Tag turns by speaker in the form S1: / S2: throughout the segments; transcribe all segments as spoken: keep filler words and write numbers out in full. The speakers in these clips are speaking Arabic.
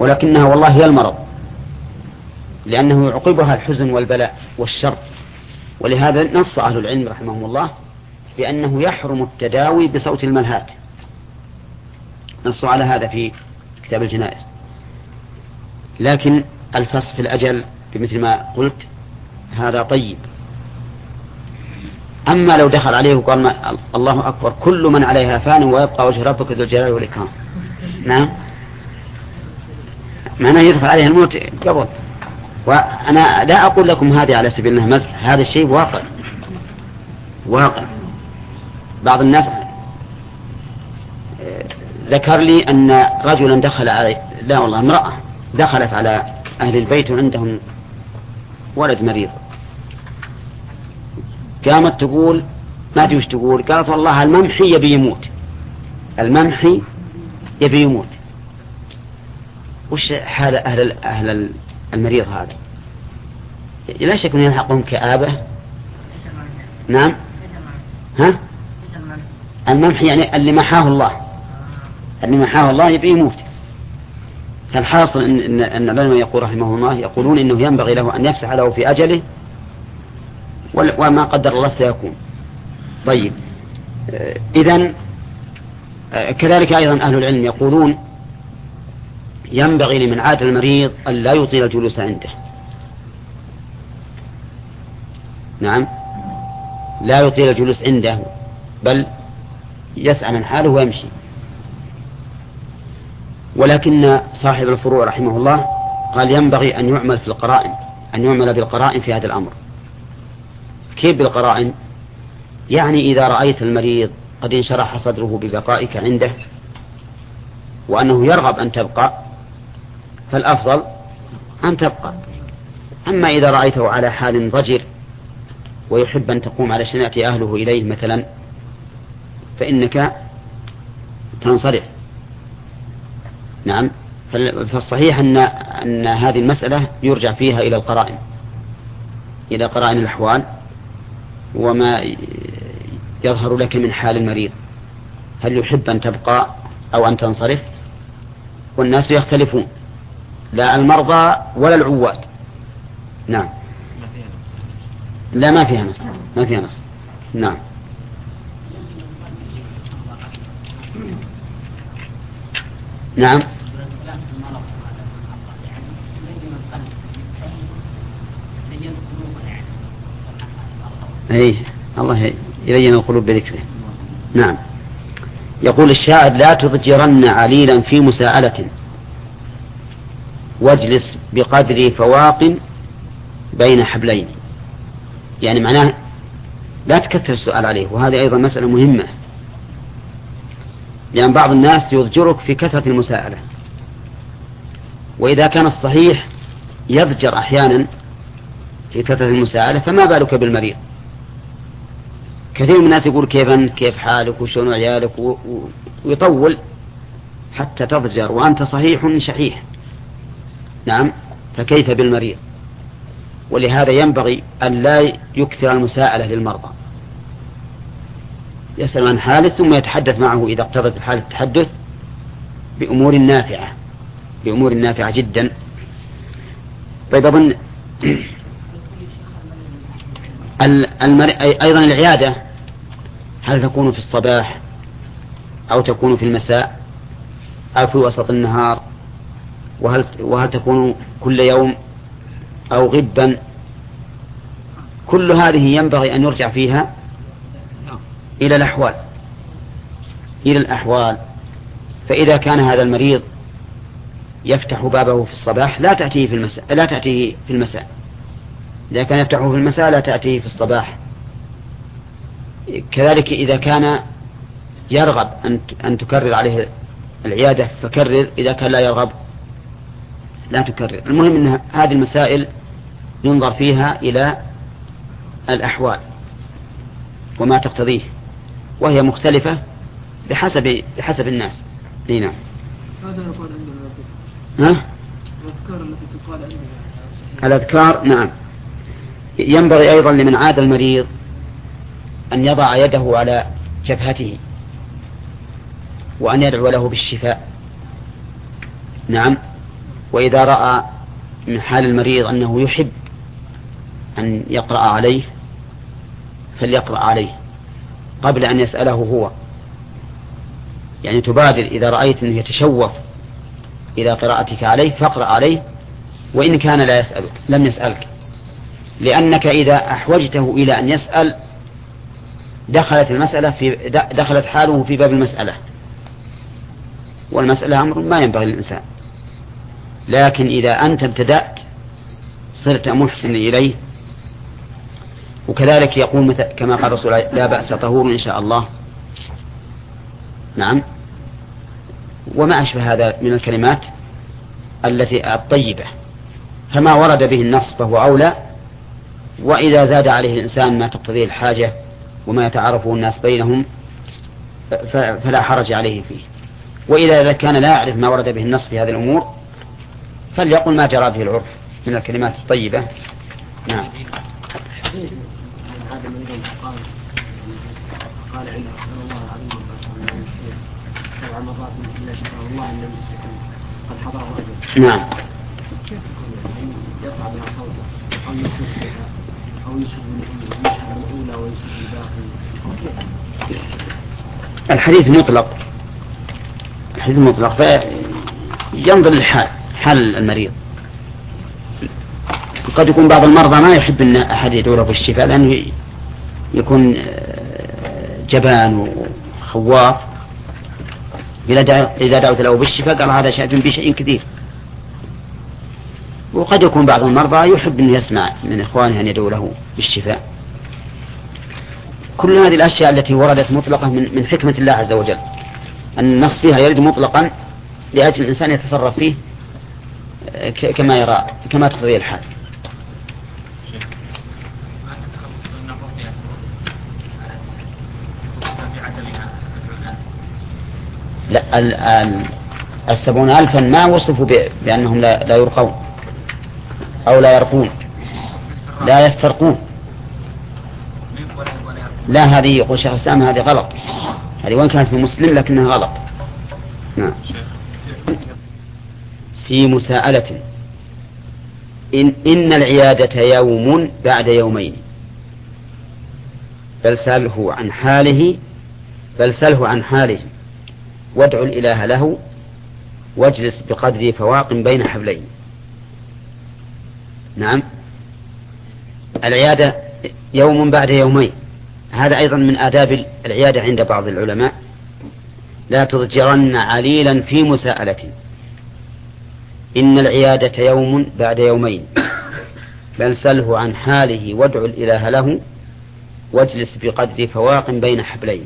S1: ولكنها والله هي المرض، لأنه يعقبها الحزن والبلاء والشر. ولهذا نص أهل العلم رحمهم الله بأنه يحرم التداوي بصوت الملهات، نصوا على هذا في كتاب الجنائز. لكن الفصل في الأجل بمثل ما قلت هذا طيب. أما لو دخل عليه وقال ما الله أكبر كل من عليها فان ويبقى وجه ربك ذو الجلال والإكرام، نعم، معناه يدخل عليه الموت قبل. وأنا لا أقول لكم هذه على سبيل أنها مزح، هذا الشيء واقع واقع. بعض الناس ذكر لي أن رجلا دخل علي، لا والله امرأة دخلت على أهل البيت وعندهم ولد مريض، قامت تقول ما أدري وش تقول، قالت والله الممحي يبي يموت، الممحي يبي يموت. وش حال أهل أهل المريض هذا؟ لا شك أن يلحقهم كآبة. نعم، ها، الممحي يعني اللي محاه الله، اللي محاه الله يبي يموت. فالحاصل أن أن العلماء يقول رحمه الله يقولون إنه ينبغي له أن يفسح له في أجله وما قدر الله سيكون. طيب، إذن كذلك أيضا أهل العلم يقولون ينبغي لمن عاد المريض أن لا يطيل الجلوس عنده. نعم، لا يطيل الجلوس عنده بل يسأل عن حاله ويمشي. ولكن صاحب الفروع رحمه الله قال ينبغي أن يعمل في القرائن، أن يعمل بالقرائن في هذا الأمر. كيف بالقرائن؟ يعني إذا رأيت المريض قد انشرح صدره ببقائك عنده وأنه يرغب أن تبقى فالأفضل أن تبقى. أما إذا رأيته على حال ضجر ويحب أن تقوم على شناعة أهله إليه مثلا فإنك تنصرف. نعم، فالصحيح أن, أن هذه المسألة يرجع فيها إلى القرائن، إلى قرائن الأحوال وما يظهر لك من حال المريض، هل يحب أن تبقى أو أن تنصرف. والناس يختلفون، لا المرضى ولا العواد. نعم، لا ما فيها نص، ما فيها نص. نعم، نعم، أي الله يلين القلوب بذكره. نعم، يقول الشاعر لا تضجرن عليلا في مساءلة واجلس بقدر فواق بين حبلين. يعني معناه لا تكثر السؤال عليه، وهذه أيضا مسألة مهمة، لأن بعض الناس يضجرك في كثرة المساءلة، وإذا كان الصحيح يضجر أحيانا في كثرة المساءلة فما بالك بالمريض. كثير من الناس يقول كيف أنت، كيف حالك، وشون عيالك، ويطول حتى تضجر وأنت صحيح شحيح. نعم، فكيف بالمريض؟ ولهذا ينبغي أن لا يكثر المساءلة للمرضى، يسأل عن حاله ثم يتحدث معه إذا اقتضت الحالة التحدث بأمور نافعة، بأمور نافعة جدا. طيب، أظن أيضا العيادة هل تكون في الصباح أو تكون في المساء أو في وسط النهار، وهل, وهل تكون كل يوم أو غبا؟ كل هذه ينبغي أن يرجع فيها إلى الأحوال، إلى الأحوال. فإذا كان هذا المريض يفتح بابه في الصباح لا تأتيه في المساء، لا تأتيه في المساء. إذا كان يفتحه في المساء لا تأتيه في الصباح. كذلك إذا كان يرغب أن تكرر عليه العيادة فكرر، إذا كان لا يرغب لا تكرر. المهم أن هذه المسائل ينظر فيها إلى الأحوال وما تقتضيه، وهي مختلفة بحسب بحسب الناس. نعم،
S2: هذا يقال عندنا
S1: ها؟
S2: الأذكار التي تقال عندنا
S1: الأذكار. نعم، ينبغي أيضا لمن عاد المريض أن يضع يده على جبهته وأن يدعو له بالشفاء. نعم، وإذا رأى من حال المريض أنه يحب أن يقرأ عليه فليقرأ عليه قبل أن يسأله هو، يعني تبادر إذا رأيت أنه يتشوف إلى قراءتك عليه فاقرأ عليه، وإن كان لا يسألك لم يسألك، لأنك إذا أحوجته إلى أن يسأل دخلت المسألة في دخلت حاله في باب المسألة، والمسألة أمر ما ينبغي للإنسان. لكن إذا أنت ابتدأت صرت محسن إليه، وكذلك يقول كما قال رسول الله لا بأس طهور إن شاء الله. نعم. وما أشبه هذا من الكلمات التي الطيبة، فما ورد به النص فهو أولى، وإذا زاد عليه الإنسان ما تقتضيه الحاجة وما يتعارفه الناس بينهم فلا حرج عليه فيه. وإذا كان لا يعرف ما ورد به النص في هذه الأمور فليقل ما جرى به العرف من الكلمات الطيبة. نعم.
S3: قال عنده صلى الله عليه وسلم سبع مرات إلا شكر الله أن لم يستكن قد حضره أجل.
S1: نعم.
S3: كيف تكون يعني يطلع بها صوته أو يسر بها أو يسر الأولى ويسر الباقي؟
S1: الحديث مطلق، الحديث مطلق فينظر للحال، حال المريض. قد يكون بعض المرضى ما يحب أن أحد يدعو له بالشفاء لأنه يكون جبان وخواف، إذا دعوت له بالشفاء قال هذا شأن بشيء كثير. وقد يكون بعض المرضى يحب أن يسمع من إخوانه أن يدعو له بالشفاء. كل هذه الأشياء التي وردت مطلقة من من حكمة الله عز وجل، أن النص فيها يرد مطلقا لأجل الإنسان يتصرف فيه كما يرى كما تقتضي الحال. لا ال ال السبعون ألفا ما وصفوا بأنهم لا, لا يرقون أو لا يرقون، لا يسترقون. لا، هذه يقول شيخ الإسلام هذه غلط، هذه وإن كانت في مسلم لكنها غلط. نعم. في مساءلة إن, إن العيادة يوم بعد يومين بل سأله عن حاله بل سأله عن حاله وادعو الإله له واجلس بقدر فواق بين حبلين. نعم. العيادة يوم بعد يومين، هذا أيضا من آداب العيادة عند بعض العلماء. لا تضجرن عليلا في مساءلة، إن العيادة يوم بعد يومين بل سله عن حاله وادعو الإله له واجلس بقدر فواق بين حبلين.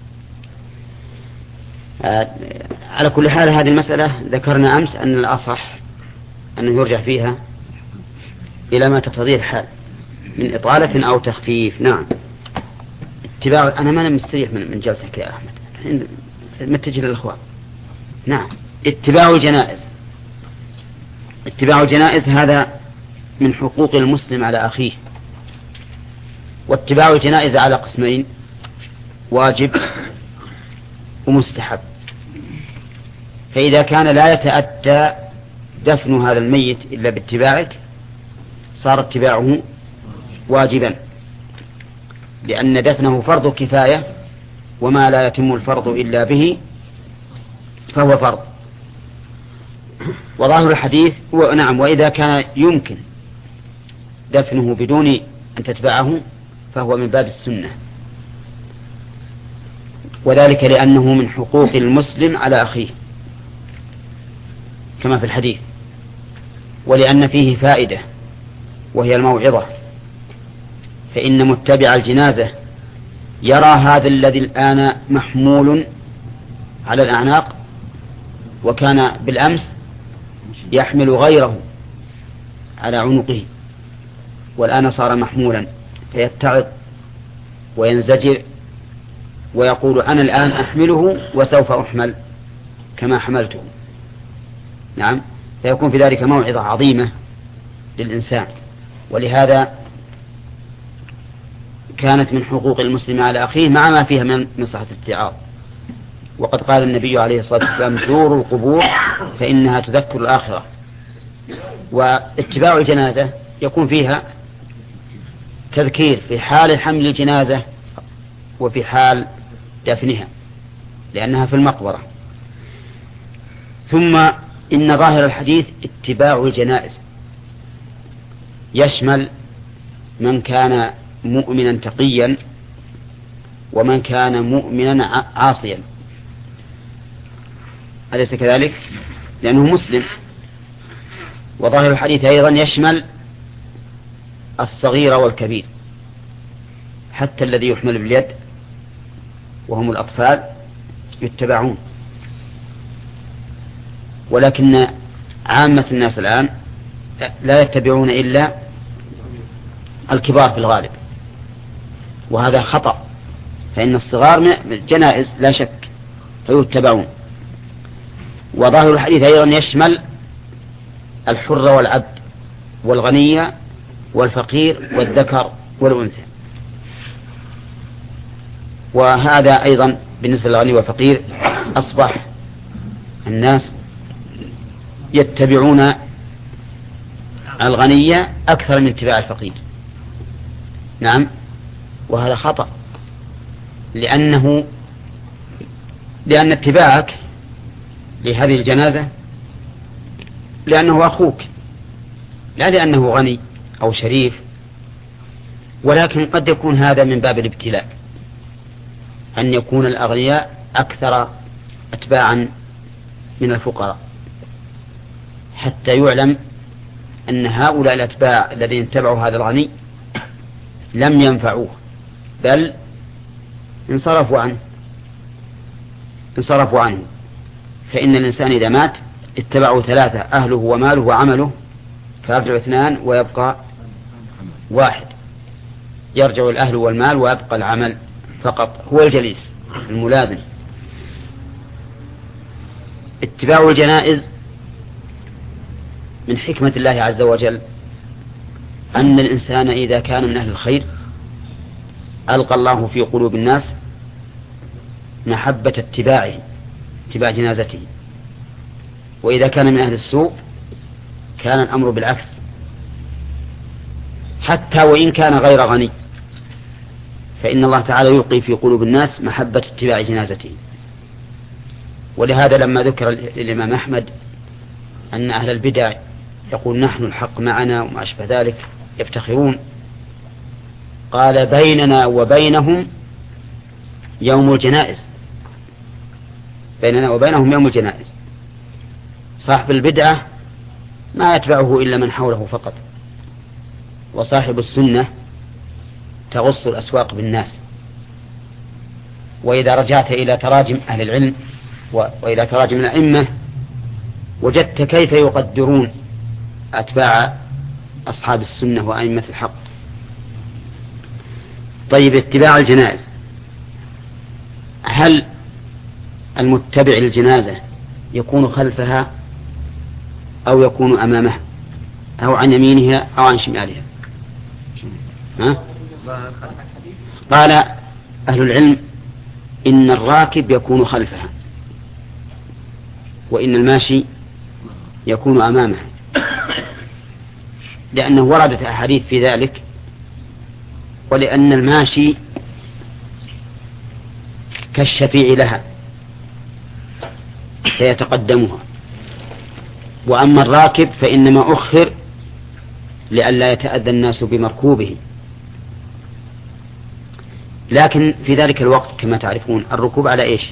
S1: آه على كل حال هذه المسألة ذكرنا أمس أن الأصح أنه يرجع فيها إلى ما تقتضيه الحال من إطالة أو تخفيف. نعم. اتباع أنا ما مستريح من من جلسك يا أحمد، متجه للأخوان. نعم. اتباع الجنائز، اتباع الجنائز هذا من حقوق المسلم على أخيه. واتباع الجنائز على قسمين: واجب ومستحب. فإذا كان لا يتأتى دفن هذا الميت إلا باتباعك صار اتباعه واجبا، لأن دفنه فرض كفاية، وما لا يتم الفرض إلا به فهو فرض. وظاهر الحديث هو نعم، وإذا كان يمكن دفنه بدون أن تتبعه فهو من باب السنة، وذلك لأنه من حقوق المسلم على أخيه كما في الحديث، ولأن فيه فائدة وهي الموعظة. فإن متبع الجنازة يرى هذا الذي الآن محمول على الأعناق وكان بالأمس يحمل غيره على عنقه، والآن صار محمولا، فيتعظ وينزجر ويقول أنا الآن أحمله وسوف أحمل كما حملته. نعم. فيكون في ذلك موعظة عظيمة للإنسان. ولهذا كانت من حقوق المسلم على أخيه مع ما فيها من مصلحة الاتعاظ. وقد قال النبي عليه الصلاة والسلام: زوروا القبور فإنها تذكر الآخرة. واتباع الجنازة يكون فيها تذكير في حال حمل الجنازة وفي حال دفنها لأنها في المقبرة. ثم إن ظاهر الحديث اتباع الجنائز يشمل من كان مؤمنا تقيا ومن كان مؤمنا عاصيا، أليس كذلك؟ لأنه مسلم. وظاهر الحديث أيضا يشمل الصغير والكبير، حتى الذي يحمل باليد وهم الأطفال يتبعون. ولكن عامة الناس الآن لا يتبعون إلا الكبار في الغالب، وهذا خطأ، فإن الصغار جنائز لا شك فيتبعون. وظاهر الحديث أيضا يشمل الحر والعبد والغني والفقير والذكر والأنثى. وهذا أيضا بالنسبة للغني والفقير أصبح الناس يتبعون الغني أكثر من اتباع الفقير. نعم، وهذا خطأ، لأنه لأن اتباعك لهذه الجنازة لأنه أخوك، لا لأنه غني أو شريف. ولكن قد يكون هذا من باب الابتلاء، أن يكون الأغنياء أكثر أتباعا من الفقراء، حتى يعلم أن هؤلاء الأتباع الذين اتبعوا هذا الغني لم ينفعوه بل انصرفوا عنه انصرفوا عنه. فإن الإنسان إذا مات اتبعوا ثلاثة: أهله وماله وعمله، فيرجع اثنان ويبقى واحد. يرجع الأهل والمال ويبقى العمل فقط، هو الجليس الملازم. اتباع الجنائز من حكمة الله عز وجل أن الإنسان إذا كان من أهل الخير ألقى الله في قلوب الناس محبة اتباعه، اتباع جنازته. وإذا كان من أهل السوء كان الأمر بالعكس، حتى وإن كان غير غني، فإن الله تعالى يلقي في قلوب الناس محبة اتباع جنازته. ولهذا لما ذكر الإمام أحمد أن أهل البدع يقول نحن الحق معنا وما أشبه ذلك يفتخرون، قال بيننا وبينهم يوم الجنائز، بيننا وبينهم يوم الجنائز. صاحب البدعة ما يتبعه إلا من حوله فقط، وصاحب السنة تغص الأسواق بالناس. وإذا رجعت إلى تراجم أهل العلم وإلى تراجم الأئمة وجدت كيف يقدرون أتباع أصحاب السنة وأئمة الحق. طيب، اتباع الجنائز، هل المتبع للجنازة يكون خلفها أو يكون أمامها أو عن يمينها أو عن شمالها؟ ها؟ قال أهل العلم إن الراكب يكون خلفها وإن الماشي يكون أمامها، لأنه وردت أحاديث في ذلك، ولأن الماشي كالشفيع لها فيتقدمها، وأما الراكب فإنما أخر لئلا يتأذى الناس بمركوبه. لكن في ذلك الوقت كما تعرفون الركوب على إيش؟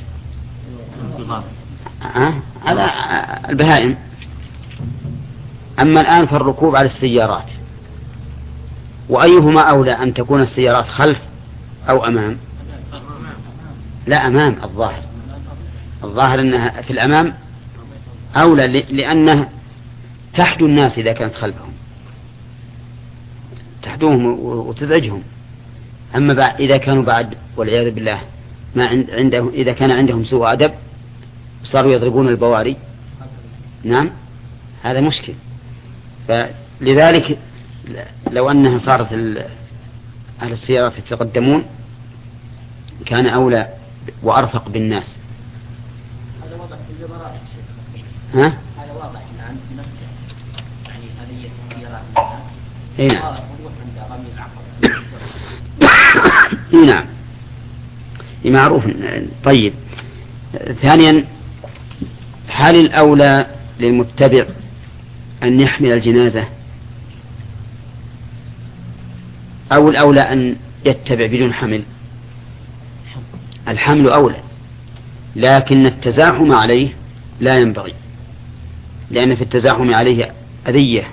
S1: أه؟ على البهائم. أما الآن فالركوب على السيارات. وأيهما أولى، أن تكون السيارات خلف أو أمام؟ لا، أمام. الظاهر الظاهر أنها في الأمام أولى، لأنها تحدو الناس إذا كانت خلفهم، تحدوهم وتزعجهم. أما بعد إذا كانوا بعد والعياذ بالله ما عندهم، إذا كان عندهم سوء أدب صاروا يضربون البواري، نعم هذا مشكل. فلذلك لو أنها صارت أهل السيارات يتقدمون كان أولى وأرفق بالناس.
S3: هذا واضح في الجمرات.
S1: ها؟
S3: هذا واضح الآن في نفسه.
S1: نعم. نعم معروف. طيب، ثانيا، هل الأولى للمتبع أن يحمل الجنازة أو الأولى أن يتبع بدون حمل؟ الحمل أولى، لكن التزاحم عليه لا ينبغي، لأن في التزاحم عليه أذية،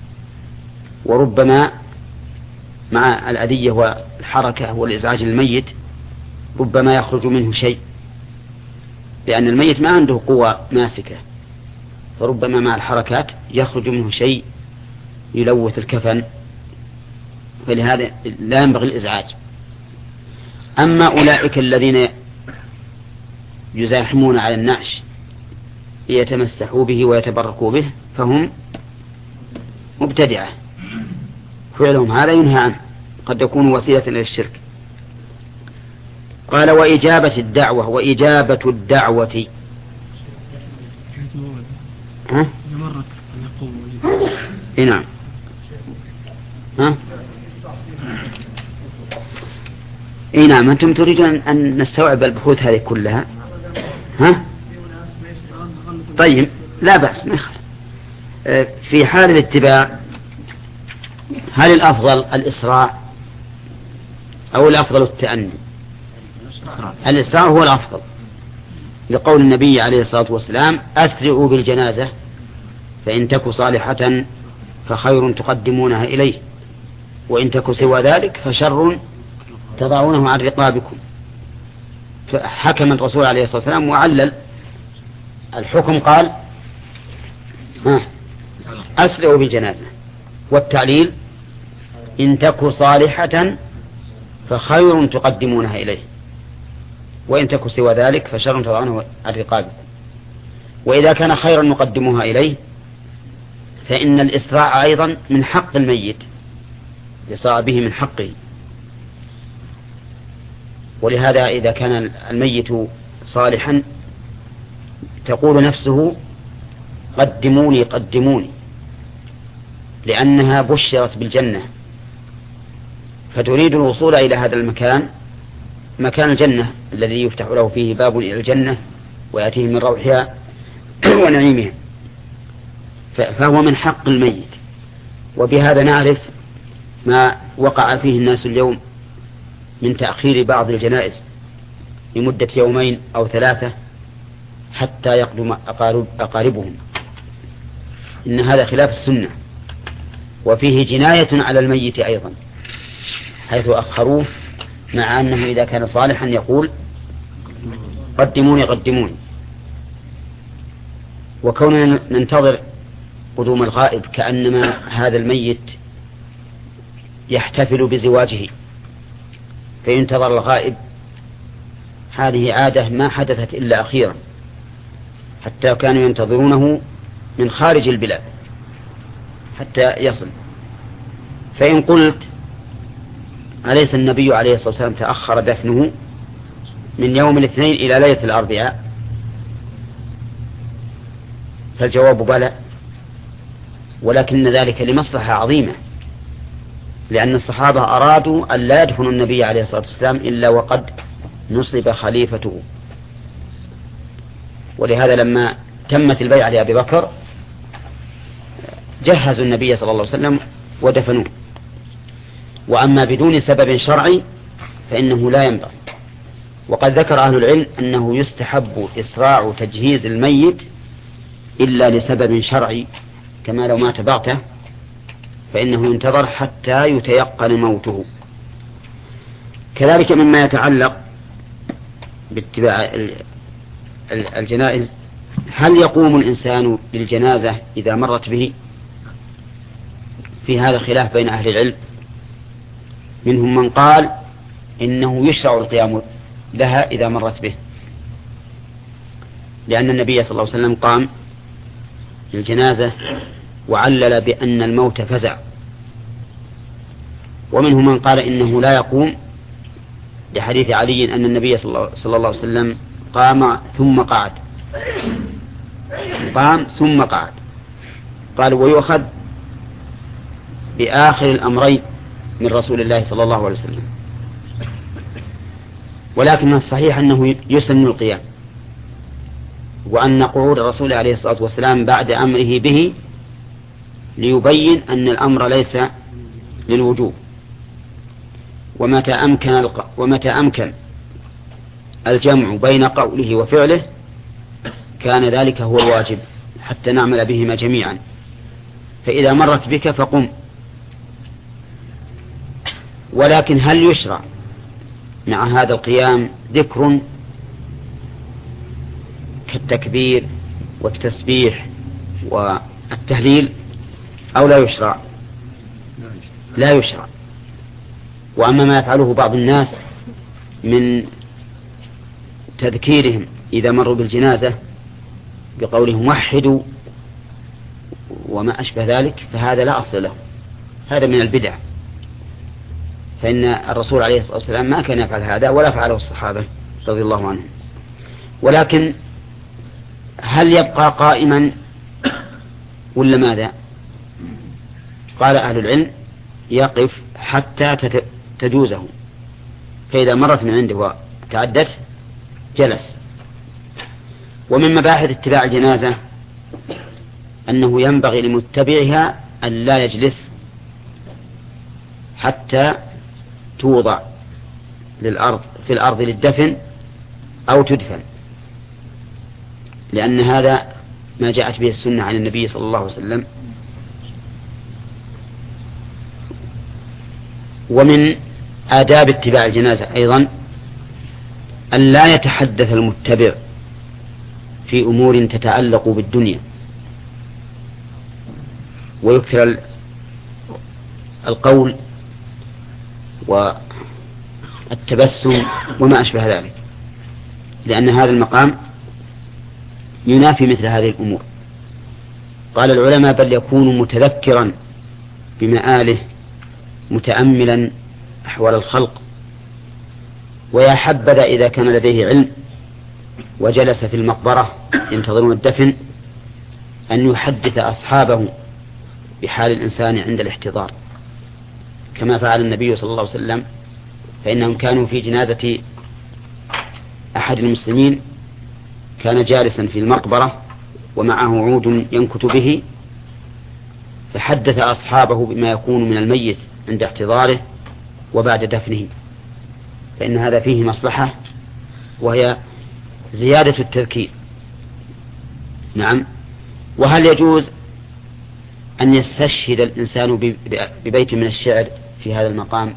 S1: وربما مع الأذية والحركة والإزعاج للميت ربما يخرج منه شيء، لأن الميت ما عنده قوة ماسكة، فربما مع الحركات يخرج منه شيء يلوث الكفن، فلهذا لا ينبغي الإزعاج. أما أولئك الذين يزاحمون على النعش ليتمسحوا به ويتبركوا به فهم مبتدعة، فعلهم هذا ينهى عنه، قد يكون وسيلة إلى الشرك. قال وإجابة الدعوة، وإجابة الدعوة ها؟ إيه نعم. ها؟ إيه نعم. أنتم تريدون أن نستوعب البحوث هذه كلها؟ ها؟ طيب لا بأس، ما يخالف. في حال الاتباع هل الأفضل الإسراع أو الأفضل التأني؟ الإسراع هو الأفضل، لقول النبي عليه الصلاة والسلام أسرعوا بالجنازة فإن تك صالحة فخير تقدمونها إليه، وإن تك سوى ذلك فشر تضعونه عن رقابكم. فحكم الرسول عليه الصلاة والسلام وعلل الحكم، قال أسرعوا بالجنازة، والتعليل إن تك صالحة فخير تقدمونها إليه، وإن تك سوى ذلك فشر تضعونه عن رقابكم. وإذا كان خيرا نقدموها إليه فإن الإسراع أيضا من حق الميت، يسرع به من حقه. ولهذا إذا كان الميت صالحا تقول نفسه قدموني قدموني، لأنها بشرت بالجنة، فتريد الوصول إلى هذا المكان، مكان الجنة الذي يفتح له فيه باب إلى الجنة ويأتيه من روحها ونعيمها، فهو من حق الميت. وبهذا نعرف ما وقع فيه الناس اليوم من تأخير بعض الجنائز لمدة يومين أو ثلاثة حتى يقدم أقارب أقاربهم. إن هذا خلاف السنة، وفيه جناية على الميت أيضا، حيث أخروه، مع أنه إذا كان صالحا يقول قدموني قدموني. وكوننا ننتظر قدوم الغائب كأنما هذا الميت يحتفل بزواجه فينتظر الغائب، هذه عادة ما حدثت إلا أخيرا، حتى كانوا ينتظرونه من خارج البلاد حتى يصل. فإن قلت أليس النبي عليه الصلاة والسلام تأخر دفنه من يوم الاثنين إلى ليلة الأربعاء؟ فالجواب بلى، ولكن ذلك لمصلحة عظيمة، لأن الصحابة أرادوا أن لا يدفنوا النبي عليه الصلاة والسلام إلا وقد نصب خليفته. ولهذا لما تمت البيعة لأبي بكر جهزوا النبي صلى الله عليه وسلم ودفنوه. وأما بدون سبب شرعي فإنه لا ينبغي. وقد ذكر أهل العلم أنه يستحب إسراع تجهيز الميت إلا لسبب شرعي، كما لو مات بغتة فإنه ينتظر حتى يتيقن موته. كذلك مما يتعلق باتباع الجنائز، هل يقوم الإنسان للجنازة إذا مرت به؟ في هذا خلاف بين أهل العلم، منهم من قال إنه يشرع القيام لها إذا مرت به، لأن النبي صلى الله عليه وسلم قام للجنازة وعلل بأن الموت فزع. ومنهم من قال إنه لا يقوم لحديث علي أن النبي صلى الله عليه وسلم قام ثم قعد، قام ثم قعد. قال ويؤخذ بآخر الأمرين من رسول الله صلى الله عليه وسلم، ولكن الصحيح أنه يسن القيام، وأن قعود الرسول عليه الصلاة والسلام بعد أمره به ليبين أن الأمر ليس للوجوب، ومتى أمكن, ومتى أمكن الجمع بين قوله وفعله كان ذلك هو الواجب حتى نعمل بهما جميعا. فإذا مرت بك فقم. ولكن هل يشرع مع هذا القيام ذكر كالتكبير والتسبيح والتهليل أو لا يشرع؟ لا يشرع. وأما ما يفعله بعض الناس من تذكيرهم إذا مروا بالجنازة بقولهم وحدوا وما أشبه ذلك فهذا لا أصل له، هذا من البدع، فإن الرسول عليه الصلاة والسلام ما كان يفعل هذا ولا فعله الصحابة رضي الله عنهم. ولكن هل يبقى قائما ولا ماذا؟ قال أهل العلم يقف حتى تجوزه، فإذا مرت من عنده وتعدت جلس. ومن مباحث اتباع الجنازة أنه ينبغي لمتبعها أن لا يجلس حتى توضع للأرض في الأرض للدفن أو تدفن، لأن هذا ما جاءت به السنة عن النبي صلى الله عليه وسلم. ومن آداب اتباع الجنازة أيضا أن لا يتحدث المتبع في أمور تتعلق بالدنيا ويكثر القول والتبسم وما أشبه ذلك، لأن هذا المقام ينافي مثل هذه الأمور. قال العلماء بل يكون متذكرا بمآله متأملا أحوال الخلق، ويا حبذا إذا كان لديه علم وجلس في المقبرة ينتظرون الدفن أن يحدث أصحابه بحال الإنسان عند الاحتضار كما فعل النبي صلى الله عليه وسلم، فإنهم كانوا في جنازة أحد المسلمين كان جالسا في المقبرة ومعه عود ينكت به، فحدث أصحابه بما يكون من الميت عند احتضاره وبعد دفنه، فإن هذا فيه مصلحة وهي زيادة التذكير. نعم. وهل يجوز أن يستشهد الإنسان ببيت من الشعر في هذا المقام؟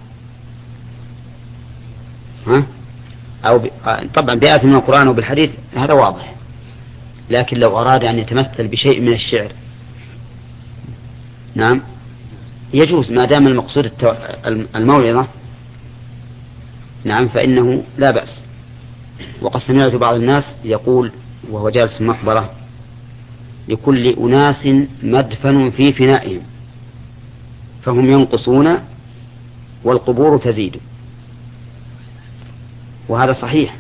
S1: ها؟ أو ب... طبعا بآية من القرآن وبالحديث هذا واضح، لكن لو أراد أن يتمثل بشيء من الشعر نعم يجوز ما دام المقصود التو... الموعظة نعم فإنه لا بأس. وقد سمعت بعض الناس يقول وهو جالس في المقبرة لكل أناس مدفن في فنائهم فهم ينقصون والقبور تزيد، وهذا صحيح،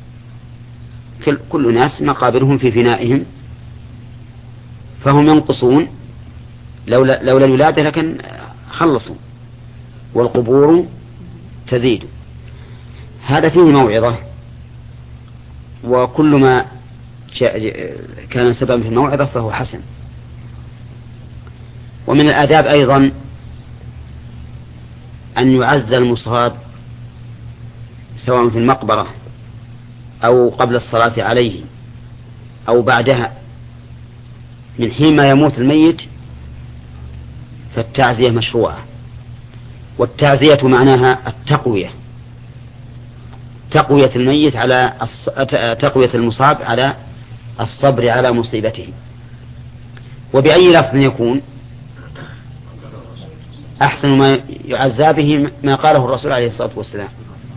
S1: كل ناس مقابرهم في فنائهم فهم ينقصون، لولا, لولا الولادة لكن خلصوا، والقبور تزيد. هذا فيه موعظة، وكل ما كان سببا في الموعظة فهو حسن. ومن الآداب أيضا أن يعز المصاب سواء في المقبرة أو قبل الصلاة عليه أو بعدها، من حين ما يموت الميت فالتعزية مشروعة. والتعزية معناها التقوية، تقوية الميت على تقوية المصاب على الصبر على مصيبته. وبأي لفظ يكون أحسن ما يعزى به ما قاله الرسول عليه الصلاة والسلام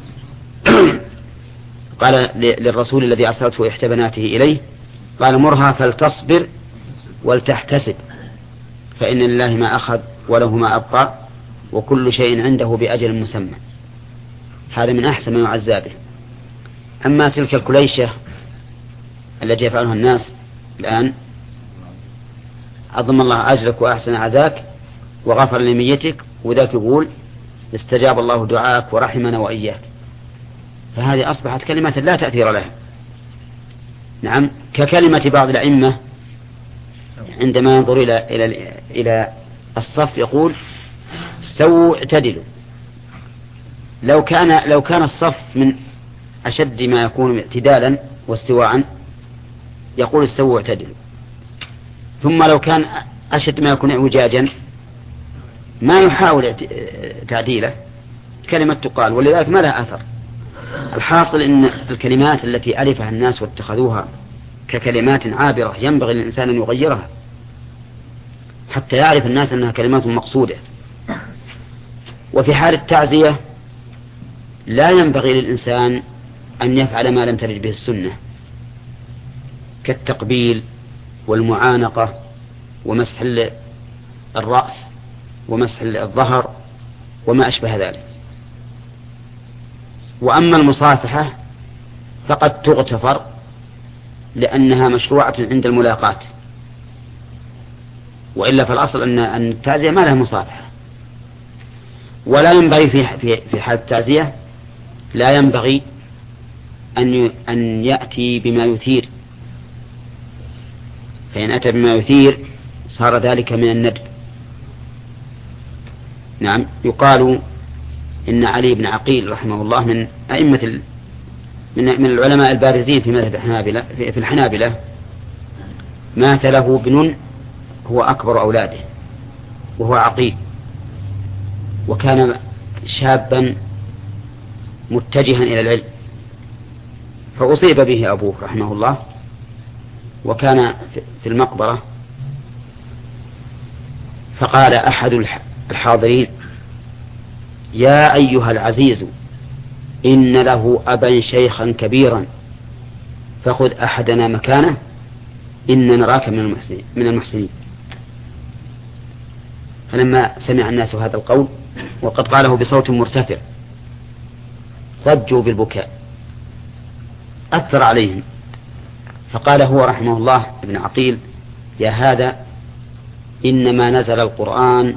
S1: قال للرسول الذي أرسلته إحدى بناته إليه قال مرها فلتصبر ولتحتسب فإن لله ما أخذ وله ما أبقى وكل شيء عنده بأجل مسمى. هذا من أحسن ما يعزى به. أما تلك الكليشة التي يفعلها الناس الآن عظم الله أجرك وأحسن عزاك وغفر لميتك، وذاك يقول استجاب الله دعاءك ورحمنا وإياك. فهذه أصبحت كلمات لا تأثير لها. نعم، ككلمة بعض الأئمة عندما ينظر إلى إلى إلى الصف يقول استووا اعتدلوا. لو كان لو كان الصف من أشد ما يكون اعتدالا واستواء يقول استووا اعتدلوا، ثم لو كان أشد ما يكون اعوجاجا ما يحاول تعديله، كلمة تقال، ولذلك ما لها أثر. الحاصل إن الكلمات التي ألفها الناس واتخذوها ككلمات عابرة ينبغي للإنسان أن يغيرها حتى يعرف الناس أنها كلمات مقصودة. وفي حال التعزية لا ينبغي للإنسان أن يفعل ما لم ترد به السنة كالتقبيل والمعانقة ومسح الرأس ومسح الظهر وما أشبه ذلك. وأما المصافحة فقد تغتفر لأنها مشروعة عند الملاقات، وإلا فالأصل أن أن التعزية ما لها مصافحة. ولا ينبغي في في في حال التعزية لا ينبغي أن أن يأتي بما يثير، فإن أتى بما يثير صار ذلك من الندب. نعم، يقال إن علي بن عقيل رحمه الله من أئمة ال... من من العلماء البارزين في مذهب الحنابلة في الحنابلة، مات له ابن هو أكبر أولاده وهو عقيل، وكان شابا متجها إلى العلم، فأصيب به أبوه رحمه الله، وكان في المقبرة، فقال أحد الحاضرين يا أيها العزيز إن له أبا شيخا كبيرا فخذ أحدنا مكانه إن نراك من المحسنين, من المحسنين. فلما سمع الناس هذا القول وقد قاله بصوت مرتفع ضجوا بالبكاء، أثر عليهم، فقال هو رحمه الله ابن عقيل يا هذا إنما نزل القرآن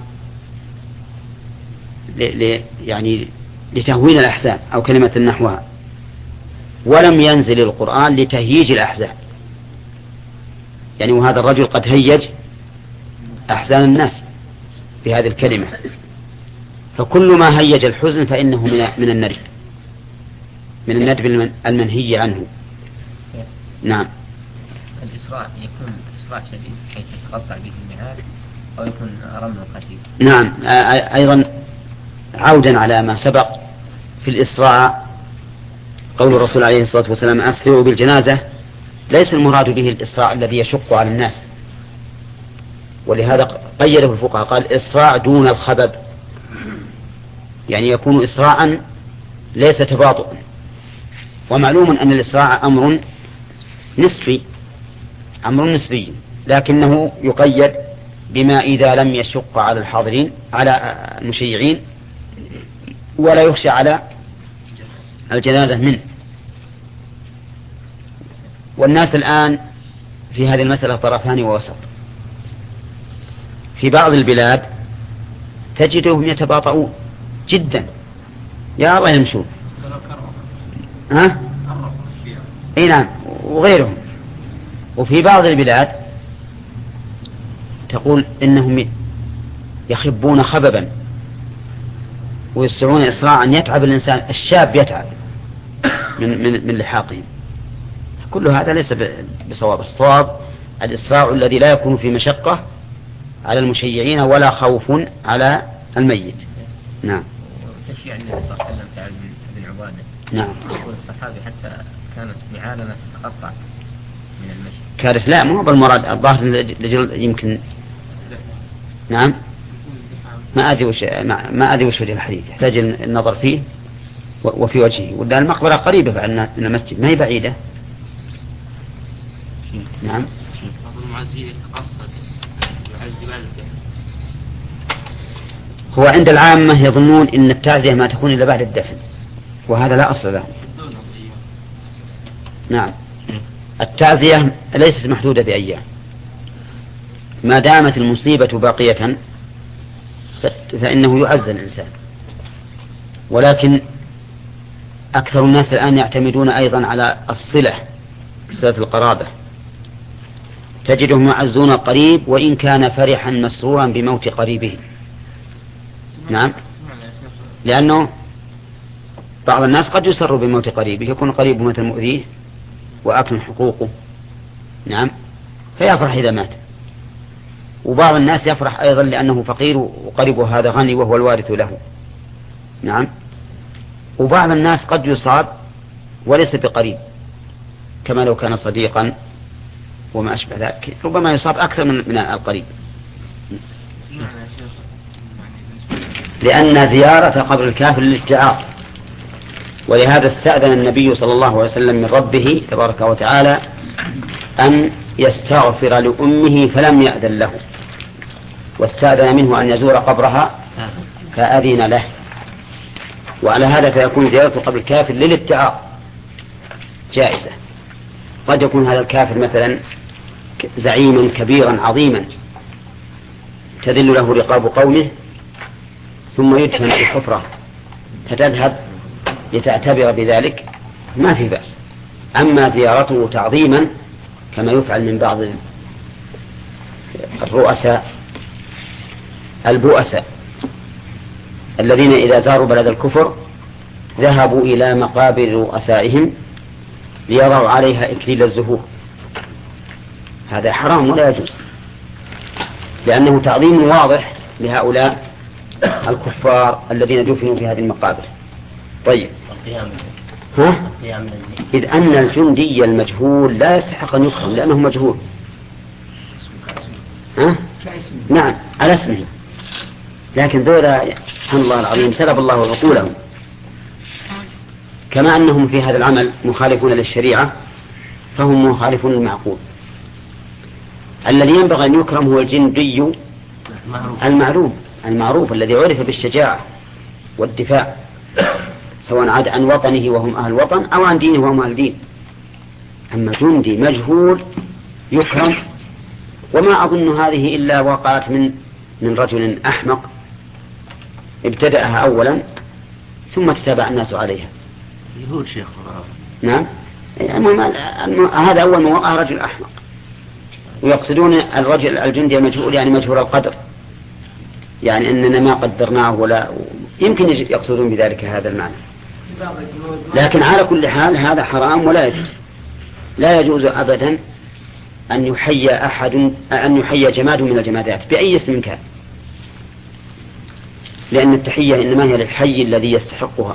S1: ل... ل... يعني لتهوين الأحزان أو كلمة نحوها، ولم ينزل القرآن لتهييج الأحزان. يعني وهذا الرجل قد هيج أحزان الناس بهذه الكلمة، فكل ما هيج الحزن فإنه من من الندب من الندب المنهي عنه. نعم.
S4: الإسراع يكون إسراع شديد حيث يتقطع به المعاد أو يكون رمل خفيف.
S1: نعم. أيضا عودا على ما سبق في الإسراع قول الرسول عليه الصلاة والسلام أسرعوا بالجنازة، ليس المراد به الإسراع الذي يشق على الناس، ولهذا قيده الفقهاء قال إسراع دون الخبب، يعني يكون إسراعا ليس تباطؤا. ومعلوم أن الإسراع أمر نسبي أمر نسبي لكنه يقيد بما إذا لم يشق على الحاضرين على المشيعين ولا يخشى على الجنازة منه. والناس الآن في هذه المسألة طرفان ووسط. في بعض البلاد تجدهم يتباطؤون جدا يا الله يمشون، ها؟ اي نعم، وغيرهم. وفي بعض البلاد تقول إنهم يخبون خببا ويسرعون إسراعا يتعب الإنسان، الشاب يتعب من من من لحاقهم. كل هذا ليس بصواب. الصواب الإسراع الذي لا يكون في مشقة على المشيعين ولا خوف على الميت. نعم.
S4: تشيع النبي صلى الله عليه وسلم سعد بن عبادة.
S1: نعم.
S4: يقول الصحابي حتى كانت نعالنا تتقطع من المشي.
S1: كارث لا مو بالمراد الظاهر لجل يمكن. نعم. ما أدري وش ما, ما أدري وش وجه الحديث، يحتاج النظر فيه وفي وجهه. وده المقبرة قريبة من المسجد ما هي بعيدة. نعم. هو عند العامة يظنون إن التعزية ما تكون إلا بعد الدفن، وهذا لا أصل له. نعم. التعزية ليست محدودة بأيام، ما دامت المصيبة باقية فإنه يعزى الإنسان. ولكن أكثر الناس الآن يعتمدون أيضا على الصلة، صلة القرابة، تجدهم يعزون القريب وإن كان فرحا مسرورا بموت قريبه. نعم، لأنه بعض الناس قد يسر بموت قريبه، يكون قريبه مثل مؤذيه وأكل حقوقه، نعم، فيفرح إذا مات. وبعض الناس يفرح أيضا لأنه فقير وقريبه هذا غني وهو الوارث له، نعم. وبعض الناس قد يصاب وليس بقريب، كما لو كان صديقا وما أشبه ذلك، ربما يصاب أكثر من من القريب. لأن زيارة قبر الكافر للاتعاظ، ولهذا استأذن النبي صلى الله عليه وسلم من ربه تبارك وتعالى أن يستغفر لأمه فلم يأذن له، واستأذن منه أن يزور قبرها فأذن له. وعلى هذا فيكون زيارة قبر الكافر للاتعاظ جائزة. قد يكون هذا الكافر مثلا زعيما كبيرا عظيما تذل له رقاب قومه، ثم يدفن في حفرة فتذهب لتعتبر بذلك، ما في بأس. أما زيارته تعظيما كما يفعل من بعض الرؤساء البؤساء الذين إذا زاروا بلد الكفر ذهبوا إلى مقابر رؤسائهم ليضعوا عليها إكليل الزهور، هذا حرام ولا يجوز، لأنه تعظيم واضح لهؤلاء الكفار الذين دفنوا في هذه المقابر. طيب، ها؟ إذ أن الجندي المجهول لا يستحق أن يكرم لأنه مجهول، ها؟ نعم، على اسمه، لكن ذولا سبحان الله العظيم سلب الله عقولهم. كما أنهم في هذا العمل مخالفون للشريعة فهم مخالفون للمعقول. الذي ينبغي أن يكرم هو الجندي المعروف المعروف الذي عرف بالشجاعة والدفاع، سواء عاد عن وطنه وهم أهل وطن أو عن دينه وهم أهل دين. أما جندي مجهول يكرم، وما أظن هذه إلا وقعت من من رجل أحمق ابتدأها أولا ثم تتابع الناس عليها.
S3: يهود شيخ.
S1: نعم، هذا أول ما وقع رجل أحمق، ويقصدون الرجل الجندي المجهول يعني مجهول القدر، يعني أننا ما قدرناه، ولا يمكن يقصدون بذلك هذا المعنى. لكن على كل حال هذا حرام ولا يجوز. لا يجوز أبدا أن يحيى أحد أن يحيى جماد من الجمادات بأي اسم كان، لأن التحية إنما هي للحي الذي يستحقها.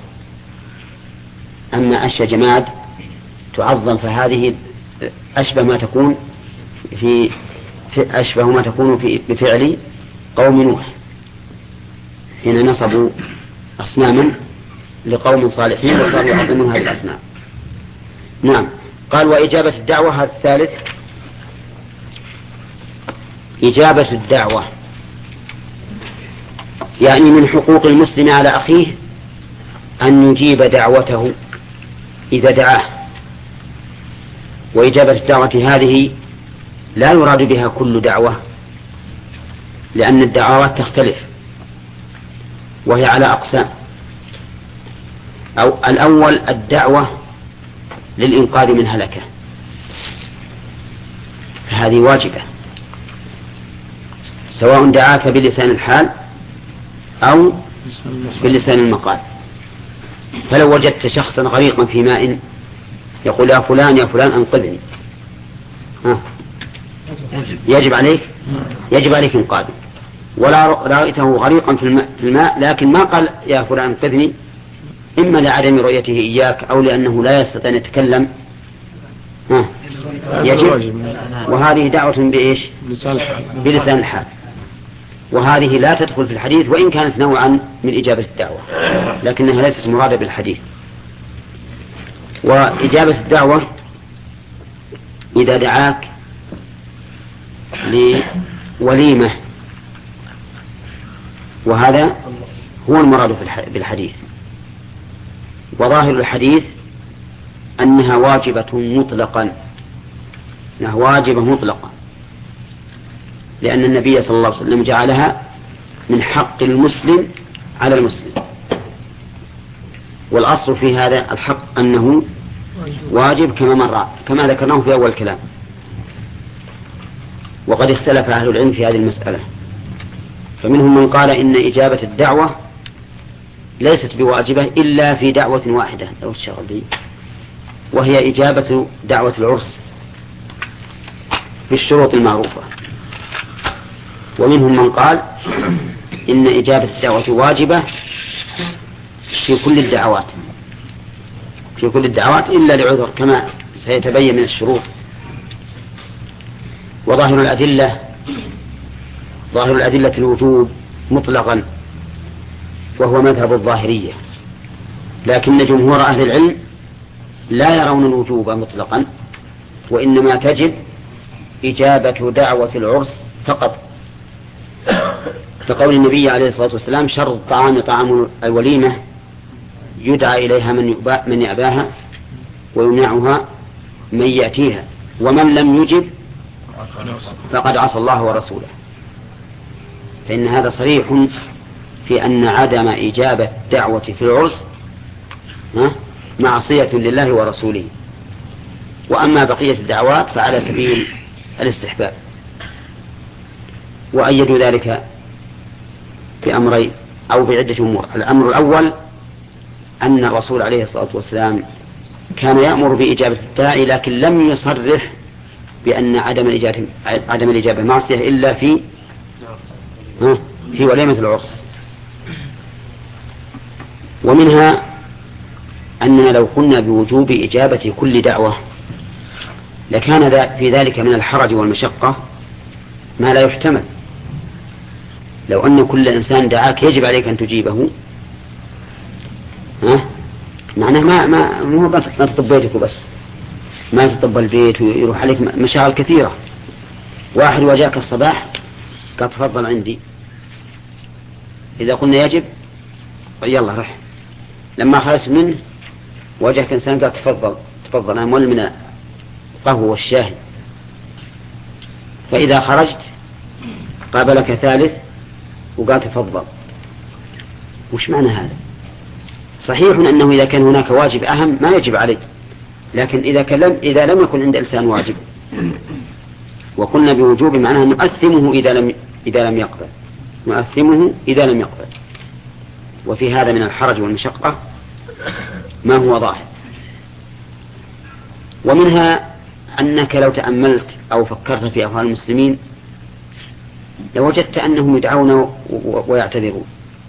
S1: أما أشياء جماد تعظم فهذه أشبه ما تكون في, في أشبه ما تكون في بفعل قوم نوح حين نصبوا أصناما لقوم صالحين وصاروا يعظمون هذه الأصنام. نعم. قال وإجابة الدعوة هذا الثالث، إجابة الدعوة يعني من حقوق المسلم على أخيه أن يجيب دعوته إذا دعاه. وإجابة الدعوة هذه لا يراد بها كل دعوة، لأن الدعوات تختلف وهي على أقسام. أو الأول الدعوة للإنقاذ من هلكة، فهذه واجبة سواء دعاك بلسان الحال أو بلسان المقال. فلو وجدت شخصا غريقا في ماء يقول يا فلان يا فلان أنقذني، ها يجب عليك يجب عليك إنقاذه. ولا رأيته غريقا في الماء لكن ما قال يا فلان أنقذني، إما لعدم رؤيته إياك أو لأنه لا يستطيع أن يتكلم، ها يجب. وهذه دعوة بإيش؟ بلسان الحال، وهذه لا تدخل في الحديث وإن كانت نوعا من إجابة الدعوة، لكنها ليست مرادة بالحديث. وإجابة الدعوة إذا دعاك لوليمة، وهذا هو المراد بالحديث. وظاهر الحديث أنها واجبة مطلقا، أنها واجبة مطلقا، لأن النبي صلى الله عليه وسلم جعلها من حق المسلم على المسلم. والأصل في هذا الحق أنه واجب كما مر كما ذكرناه في أول الكلام. وقد اختلف أهل العلم في هذه المسألة، فمنهم من قال إن إجابة الدعوة ليست بواجبة إلا في دعوة واحدة أو الشغل، وهي إجابة دعوة العرس بالشروط المعروفة. ومنهم من قال إن إجابة الدعوة واجبة في كل الدعوات في كل الدعوات إلا لعذر كما سيتبين من الشروط. وظاهر الأدلة ظاهر الأدلة الوجوب مطلقا، وهو مذهب الظاهرية، لكن جمهور أهل العلم لا يرون الوجوب مطلقا، وإنما تجب إجابة دعوة العرس فقط، كقول النبي عليه الصلاة والسلام: شر الطعام طعام الوليمة يدعى إليها من يأباها ويمنعها من يأتيها، ومن لم يجب فقد عصى الله ورسوله. فإن هذا صريح في أن عدم إجابة دعوة في العرس معصية لله ورسوله. وأما بقية الدعوات فعلى سبيل الاستحباب. وأيدوا ذلك في أمرين أو بعدة أمور. الأمر الأول أن الرسول عليه الصلاة والسلام كان يأمر بإجابة الداعي، لكن لم يصرح بأن عدم الإجابة, عدم الإجابة معصية إلا في في وليمة العرس. ومنها أننا لو قلنا بوجوب إجابة كل دعوة لكان في ذلك من الحرج والمشقة ما لا يحتمل. لو أن كل إنسان دعاك يجب عليك أن تجيبه، ها معناه ما ما مو ما تطب بيتك بس، ما تطب البيت ويروح عليك مشاغل كثيرة. واحد وجاك الصباح قال تفضل عندي، إذا قلنا يجب يلا رح. لما خلص منه وجاك إنسان قال تفضل تفضل أنا مول من القهوة والشاهي، فإذا خرجت قابلك ثالث وقال تفضل. وش معنى هذا؟ صحيح أنه إذا كان هناك واجب أهم ما يجب عليك، لكن إذا, كلم إذا لم يكن عند إنسان واجب وقلنا بوجوب معناه نؤثمه إذا لم, إذا لم يقبل نؤثمه إذا لم يقبل. وفي هذا من الحرج والمشقة ما هو ظاهر. ومنها أنك لو تأملت أو فكرت في أحوال المسلمين لوجدت أنهم يدعون ويعتذرون،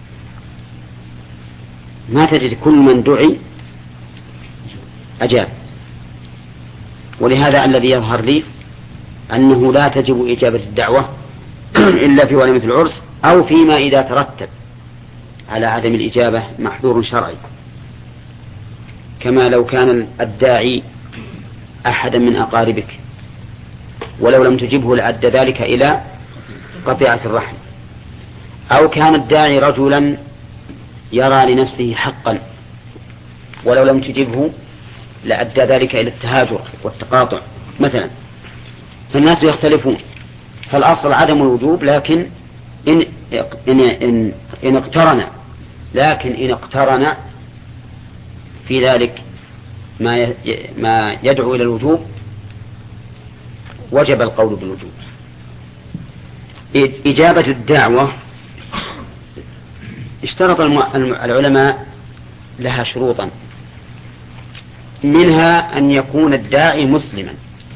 S1: ما تجد كل من دعي أجاب. ولهذا الذي يظهر لي أنه لا تجب إجابة الدعوة إلا في وليمة العرس أو فيما إذا ترتب على عدم الإجابة محظور شرعي، كما لو كان الداعي أحدا من أقاربك ولو لم تجبه لأدى ذلك إلى قطيعة الرحم، أو كان الداعي رجلا يرى لنفسه حقا ولو لم تجبه لأدى ذلك إلى التهاجر والتقاطع مثلا. فالناس يختلفون، فالأصل عدم الوجوب، لكن إن, إن, إن, إن اقترن لكن إن اقترن في ذلك ما ما يدعو إلى الوجوب وجب القول بالوجوب. إجابة الدعوة اشترط العلماء لها شروطا، منها أن يكون الداعي مسلما.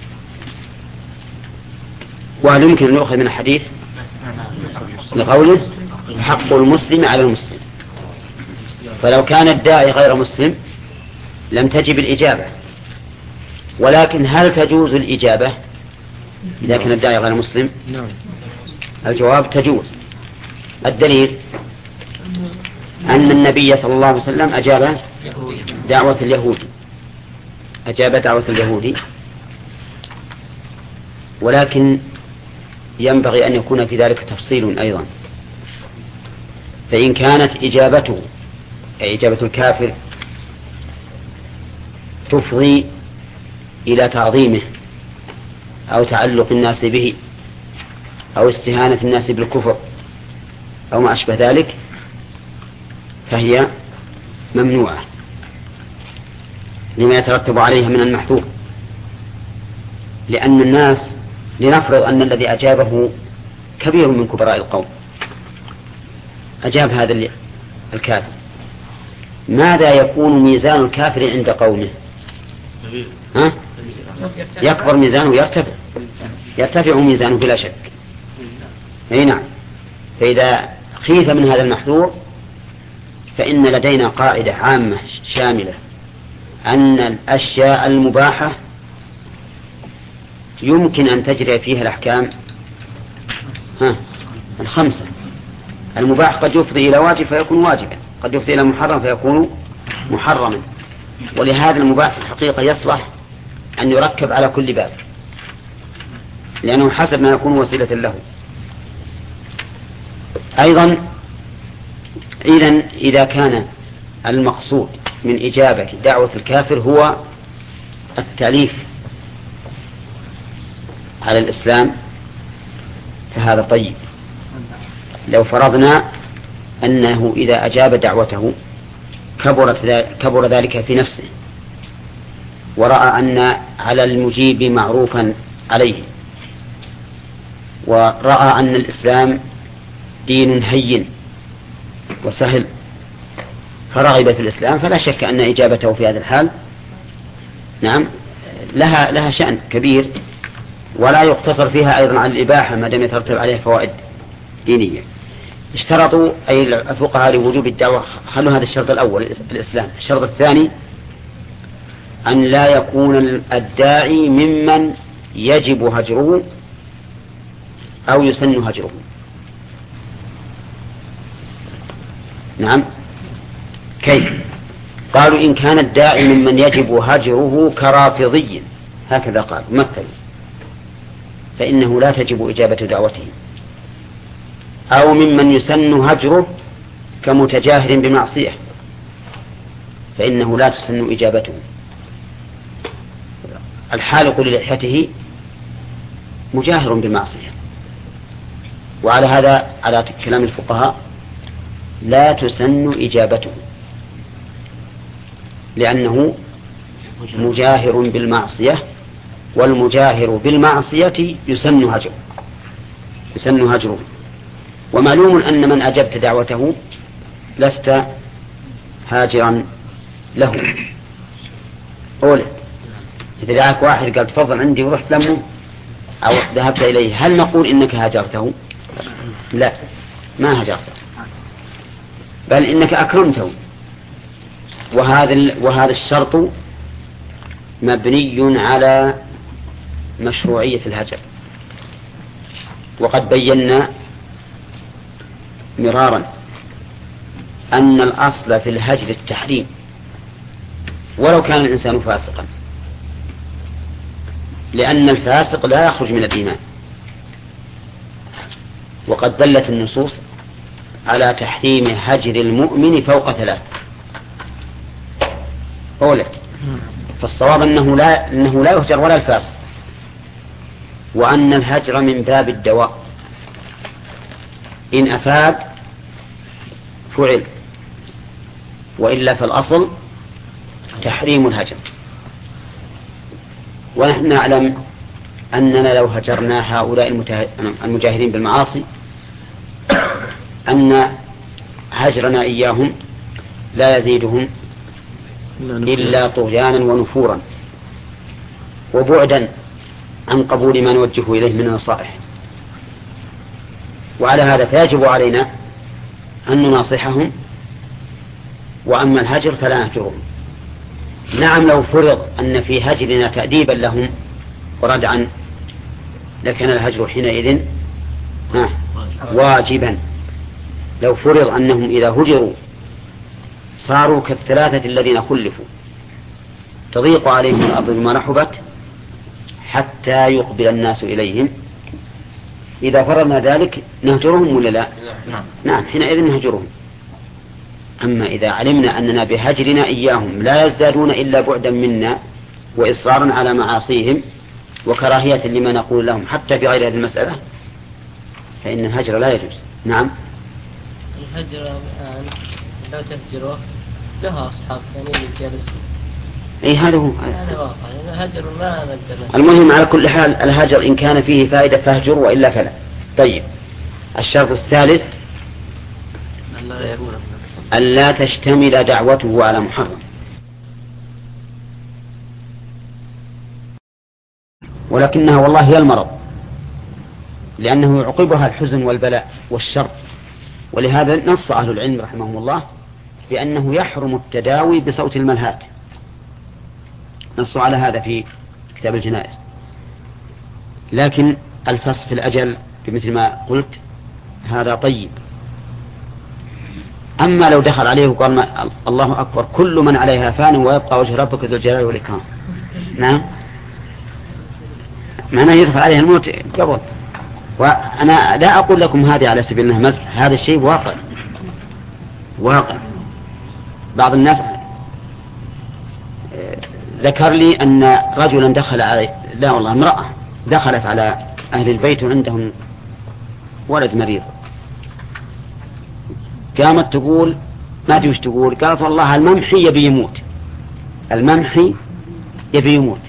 S1: وهل يمكن أن يؤخذ من الحديث لقوله حق المسلم على المسلم؟ فلو كان الداعي غير مسلم لم تجب الإجابة، ولكن هل تجوز الإجابة إذا كان الداعي غير مسلم؟ الجواب تجوز. الدليل أن النبي صلى الله عليه وسلم أجاب دعوة اليهودي أجاب دعوة اليهودي ولكن ينبغي أن يكون في ذلك تفصيل أيضا. فإن كانت إجابته أي إجابة الكافر تفضي إلى تعظيمه أو تعلق الناس به أو استهانة الناس بالكفر أو ما أشبه ذلك فهي ممنوعة لما يترتب عليها من المحذور. لأن الناس، لنفرض أن الذي أجابه كبير من كبراء القوم، أجاب هذا الكافر، ماذا يكون ميزان الكافر عند قومه؟ ها؟ يكبر ميزانه، يرتفع يرتفع ميزانه بلا شك. أي نعم. فإذا خيف من هذا المحذور فإن لدينا قاعدة عامة شاملة أن الأشياء المباحة يمكن أن تجري فيها الأحكام ها الخمسة. المباح قد يفضي إلى واجب فيكون واجبا، قد يفضي إلى محرم فيكون محرما. ولهذا المباح في الحقيقة يصلح أن يركب على كل باب، لأنه حسب ما يكون وسيلة له. أيضا إذن إذا كان المقصود من إجابة دعوة الكافر هو التأليف على الإسلام فهذا طيب. لو فرضنا أنه إذا أجاب دعوته كبر ذلك في نفسه، ورأى أن على المجيب معروفا عليه، ورأى أن الإسلام دين هين وسهل فرغب في الإسلام، فلا شك أن إجابته في هذا الحال نعم لها لها شأن كبير، ولا يقتصر فيها أيضا على الإباحة ما دام يترتب عليها فوائد دينية. اشترطوا أي الفقهاء لوجوب الدعوة، خلوا هذا الشرط الأول الإسلام. الشرط الثاني أن لا يكون الداعي ممن يجب هجره أو يسن هجره. نعم. كيف؟ قالوا إن كان الداعي ممن يجب هجره كرافضي، هكذا قالوا مثل، فإنه لا تجب إجابة دعوته. أو ممن يسن هجره كمتجاهر بمعصية، فإنه لا تسن إجابته. الحالق للحيته مجاهر بالمعصية، وعلى هذا على كلام الفقهاء لا تسن إجابته، لأنه مجاهر بالمعصية، والمجاهر بالمعصية يسن هجره يسن هجره. ومعلوم أن من أجبت دعوته لست هاجرا له. أولا إذا دعاك واحد قال تفضل عندي ورحت لمه أو ذهبت إليه، هل نقول إنك هاجرته؟ لا، ما هاجرته، بل إنك أكرمته. وهذا وهذا الشرط مبني على مشروعية الهجر. وقد بينا مرارا أن الأصل في الهجر التحريم ولو كان الإنسان فاسقا، لأن الفاسق لا يخرج من الإيمان. وقد دلت النصوص على تحريم هجر المؤمن فوق ثلاث. أولا فالصواب أنه لا, أنه لا يهجر ولا الفاسق، وأن الهجر من باب الدواء، إن أفاد فعل، وإلا فالأصل تحريم الهجر. ونحن نعلم أننا لو هجرنا هؤلاء المجاهرين بالمعاصي أن هجرنا إياهم لا يزيدهم إلا طغيانا ونفورا وبعدا عن قبول ما نوجه إليه من النصائح. وعلى هذا فيجب علينا أن نناصحهم، وأما الهجر فلا نهجرهم. نعم لو فرض أن في هجرنا تأديبا لهم وردعا لكان الهجر حينئذ واجبا. لو فرض أنهم إذا هجروا صاروا كالثلاثة الذين خلفوا تضيق عليهم الأرض بما رحبت حتى يقبل الناس إليهم، إذا فرضنا ذلك نهجرهم ولا لا؟ نعم حينئذ نهجرهم. أما إذا علمنا أننا بهجرنا إياهم لا يزدادون إلا بعدا منا وإصرارا على معاصيهم وكراهية لما نقول لهم حتى في غير هذه المسألة، فإن الهجر لا يجوز. نعم.
S3: الهجر الآن لا تهجره لها أصحاب ثانيين جالسين.
S1: أي هذا هو
S3: هذا واقع الهجر ما نقدر.
S1: المهم على كل حال الهجر إن كان فيه فائدة فاهجر وإلا فلا. طيب الشرط الثالث ألا تشتمل دعوته على محرم، ولكنها والله هي المرض، لأنه يعقبها الحزن والبلاء والشر. ولهذا نص أهل العلم رحمهم الله بأنه يحرم التداوي بصوت الملهات، نصوا على هذا في كتاب الجنائز. لكن الفصل في الأجل بمثل ما قلت هذا طيب. أما لو دخل عليه وقال ما الله أكبر كل من عليها فان ويبقى وجه ربك ذو الجلال والإكرام، نعم، معناه يدخل عليه الموت قبل. وأنا لا أقول لكم هذه على سبيل أنها مزح، هذا الشيء واقع واقع. بعض الناس ذكر لي أن رجلا دخل على لا والله امرأة دخلت على أهل البيت وعندهم ولد مريض، قامت تقول ما أدري وش تقول، قالت والله الممحي يبي يموت، الممحي يبي يموت.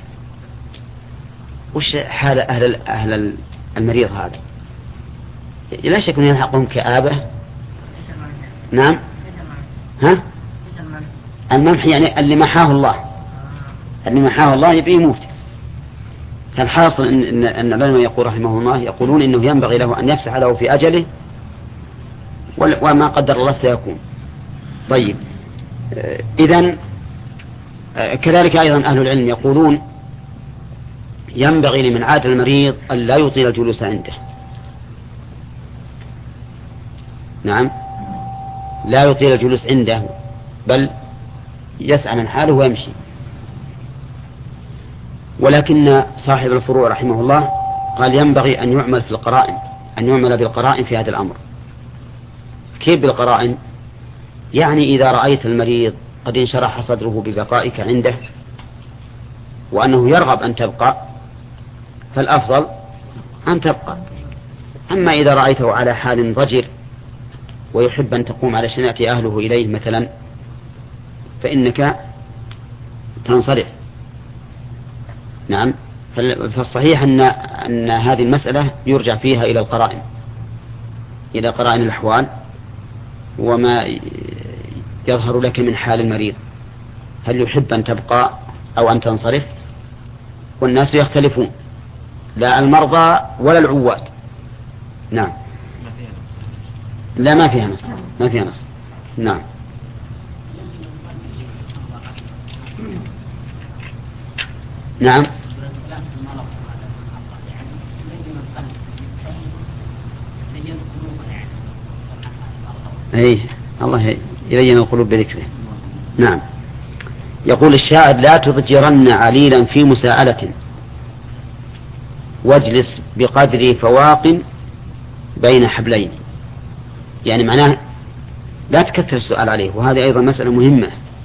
S1: وش حال أهل أهل المريض هذا؟ لا شك أن يلحقهم كآبة. نعم، ها الممحي يعني اللي محاه الله، اللي محاه الله يبي يموت. فالحاصل إن إن أن العلماء يقول رحمه الله يقولون إنه ينبغي له أن يفسح له في أجله وما قدر الله سيكون. طيب إذن كذلك أيضا أهل العلم يقولون ينبغي لمن عاد المريض أن لا يطيل الجلوس عنده. نعم، لا يطيل الجلوس عنده بل يسأل عن حاله ويمشي. ولكن صاحب الفروع رحمه الله قال ينبغي أن يعمل في القرائن، أن يعمل بالقرائن في هذا الأمر. كيف بالقرائن؟ يعني إذا رأيت المريض قد انشرح صدره ببقائك عنده وأنه يرغب أن تبقى فالأفضل أن تبقى. أما إذا رأيته على حال ضجر ويحب أن تقوم على شناة أهله إليه مثلا فإنك تنصرف. نعم، فالصحيح أن, أن هذه المسألة يرجع فيها إلى القرائن، إلى قرائن الأحوال وما يظهر لك من حال المريض، هل يحب أن تبقى أو أن تنصرف. والناس يختلفون، لا المرضى ولا العواد. نعم، لا ما فيها نص، ما فيها نص. نعم. نعم، أي الله يلين القلوب بذكره. نعم. يقول الشاعر لا تضجرن عليلا في مساءلة واجلس بقدر فواق بين حبلين، يعني معناه لا تكثر السؤال عليه. وهذه أيضا مسألة مهمة،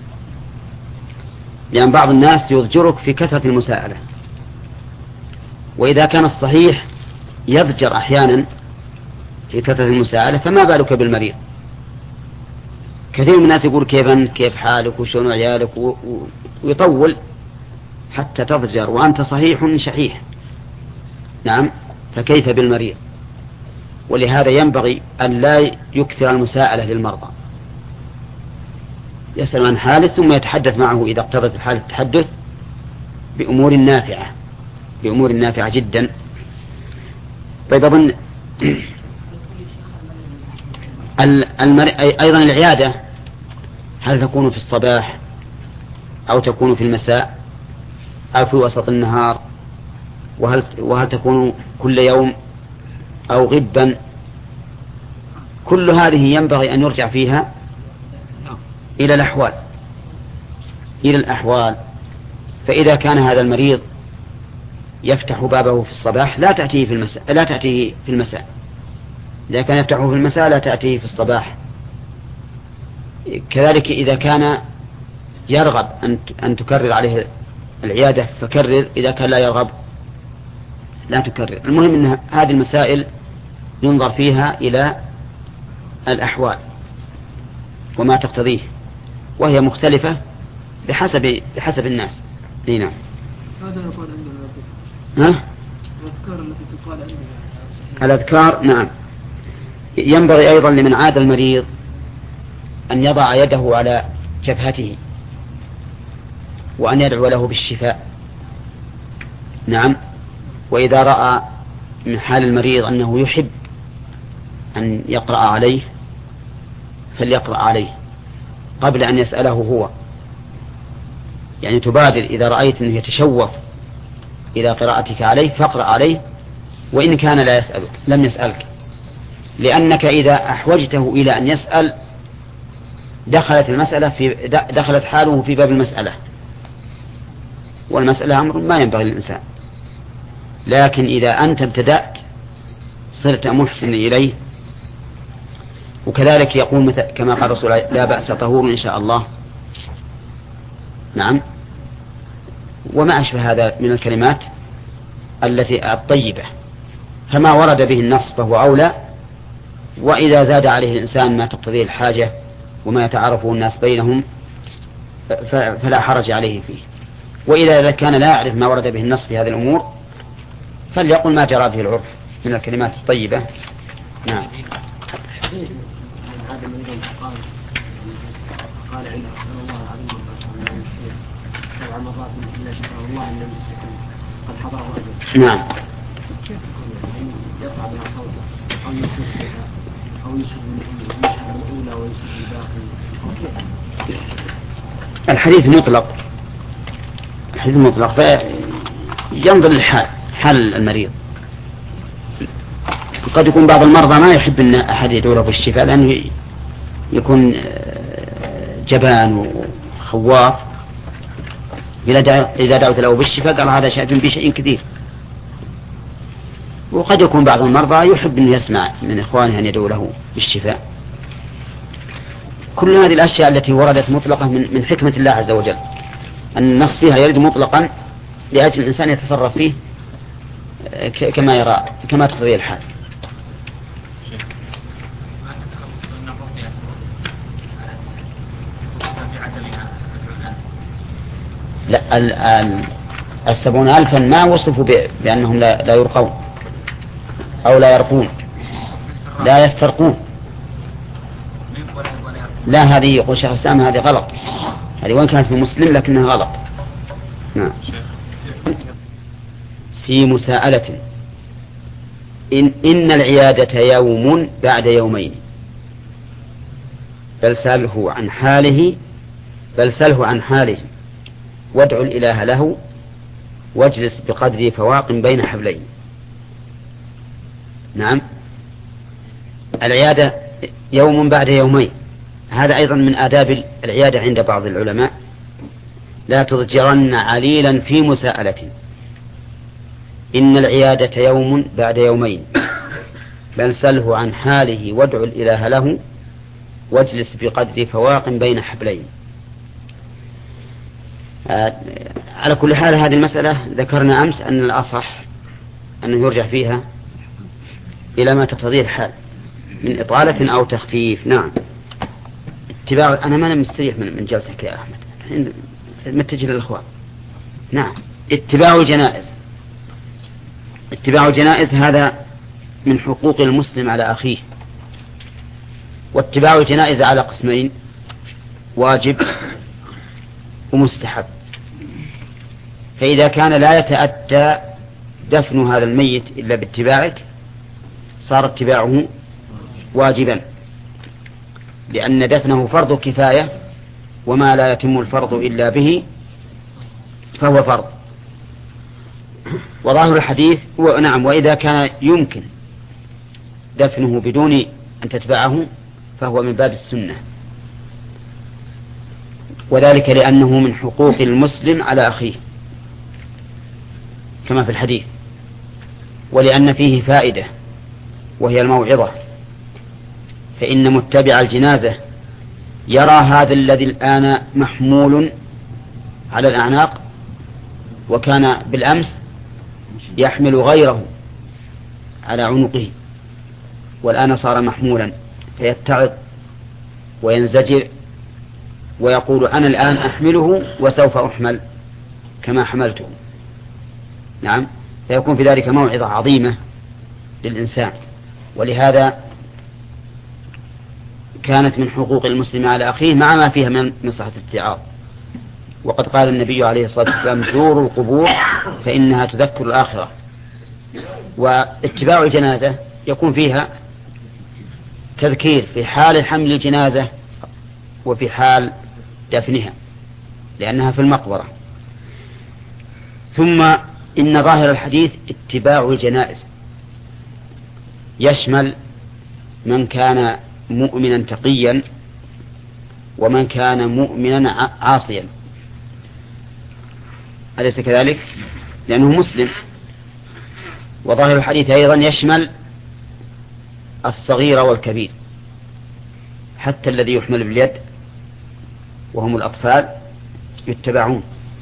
S1: لأن بعض الناس يضجرك في كثرة المساءلة، وإذا كان الصحيح يضجر أحيانا في كثرة المساءلة فما بالك بالمريض. كثير من الناس يقول كيف كيف حالك وشون عيالك ويطول حتى تضجر وأنت صحيح شحيح. نعم، فكيف بالمريض؟ ولهذا ينبغي أن لا يكثر المساءلة للمرضى، يسأل عن حاله ثم يتحدث معه إذا اقتضت الحالة التحدث بأمور نافعة، بأمور نافعة جدا. طيب أظن المر... أيضا العيادة هل تكون في الصباح أو تكون في المساء أو في وسط النهار؟ وهل, وهل تكون كل يوم أو غبا؟ كل هذه ينبغي أن يرجع فيها إلى الأحوال، إلى الأحوال. فإذا كان هذا المريض يفتح بابه في الصباح لا تأتيه في المساء، لا تأتيه في المساء. إذا كان يفتحه في المساء لا تأتيه في الصباح. كذلك إذا كان يرغب أن تكرر عليه العيادة فكرر، إذا كان لا يرغب لا تكرر. المهم أن هذه المسائل ينظر فيها إلى الأحوال. وما تقتضيه، وهي مختلفة بحسب بحسب الناس. اي نعم.
S2: هذا يقال عندنا
S1: ها؟
S2: الأذكار التي تقال عندنا.
S1: الأذكار نعم. ينبغي أيضا لمن عاد المريض أن يضع يده على جبهته وأن يدعو له بالشفاء. نعم. وإذا رأى من حال المريض أنه يحب أن يقرأ عليه فليقرأ عليه قبل أن يسأله هو، يعني تبادر إذا رأيت أنه يتشوف إلى قراءتك عليه فاقرأ عليه وإن كان لا يسألك لم يسألك، لأنك إذا أحوجته إلى أن يسأل دخلت المسألة في دخلت حاله في باب المسألة، والمسألة أمر ما ينبغي للإنسان. لكن إذا أنت ابتدأت صرت محسن إليه، وكذلك يقول مثل كما قال رسول الله لا بأس طهور إن شاء الله. نعم. وما أشبه هذا من الكلمات التي الطيبة، فما ورد به النص فهو أولى، وإذا زاد عليه الإنسان ما تقتضيه الحاجة وما يتعارفه الناس بينهم فلا حرج عليه فيه. وإذا كان لا يعرف ما ورد به النص في هذه الأمور فليقل ما جرى به العرف من الكلمات الطيبة. نعم.
S3: قال عند أسأل الله العظيم سبع مرات إلا شفاه الله إن لم يستكن قد حضره أجل.
S1: نعم.
S3: كيف تكون يعني يطلع بها صوته أو يسر بها أو يسر من الأولى ويسر الباقي أو كيف؟
S1: الحديث مطلق، الحديث مطلق فينظر للحال حال المريض. قد يكون بعض المرضى ما يحب أن أحد يدعو له بالشفاء لأنه يكون جبان وخواف، إذا دعوت له بالشفاء قال هذا شأن بشيء كثير. وقد يكون بعض المرضى يحب أن يسمع من إخوانه أن يدعو له بالشفاء. كل هذه الأشياء التي وردت مطلقة من من حكمة الله عز وجل، أن النص فيها يرد مطلقا لأجل الإنسان يتصرف فيه كما يرى كما تقتضي الحال. لا ال ال السبعون ألفا ما وصفوا بأنهم لا, لا يرقون أو لا يرقون لا يسترقون. لا هذه يقول شيخ الإسلام هذه غلط، هذه وين كانت في مسلم لكنها غلط. نعم. في مساءلة إن, إن العيادة يوم بعد يومين بل سله عن حاله بل سله عن حاله وادعو الإله له واجلس بقدر فواق بين حبلين. نعم. العيادة يوم بعد يومين، هذا أيضا من آداب العيادة عند بعض العلماء. لا تضجرن عليلا في مساءلة، إن العيادة يوم بعد يومين بل سله عن حاله وادعو الإله له واجلس بقدر فواق بين حبلين. آه على كل حال هذه المسألة ذكرنا أمس أن الأصح أنه يرجع فيها إلى ما تقتضيه الحال من إطالة أو تخفيف. نعم. اتباع أنا ما أنا مستريح من, من جلسك يا أحمد، متجه للأخوان. نعم. اتباع الجنائز، اتباع الجنائز هذا من حقوق المسلم على أخيه. واتباع الجنائز على قسمين، واجب ومستحب. فإذا كان لا يتأتى دفن هذا الميت إلا باتباعك صار اتباعه واجبا، لأن دفنه فرض كفاية وما لا يتم الفرض إلا به فهو فرض. وظاهر الحديث ونعم وإذا كان يمكن دفنه بدون أن تتبعه فهو من باب السنة، وذلك لأنه من حقوق المسلم على أخيه كما في الحديث، ولأن فيه فائدة وهي الموعظة. فإن متبع الجنازة يرى هذا الذي الآن محمول على الأعناق وكان بالأمس يحمل غيره على عنقه والآن صار محمولا، فيتعظ وينزجر ويقول أنا الآن أحمله وسوف أحمل كما حملته. نعم، فيكون في ذلك موعظة عظيمة للإنسان. ولهذا كانت من حقوق المسلم على أخيه مع ما فيها من مصلحة الاتعاظ. وقد قال النبي عليه الصلاة والسلام زوروا القبور فإنها تذكر الآخرة. واتباع الجنازة يكون فيها تذكير في حال حمل الجنازة وفي حال دفنها لأنها في المقبرة. ثم إن ظاهر الحديث اتباع الجنائز يشمل من كان مؤمنا تقيا ومن كان مؤمنا عاصيا، أليس كذلك؟ لأنه مسلم. وظاهر الحديث أيضا يشمل الصغير والكبير، حتى الذي يحمل باليد وهم الأطفال يتبعون.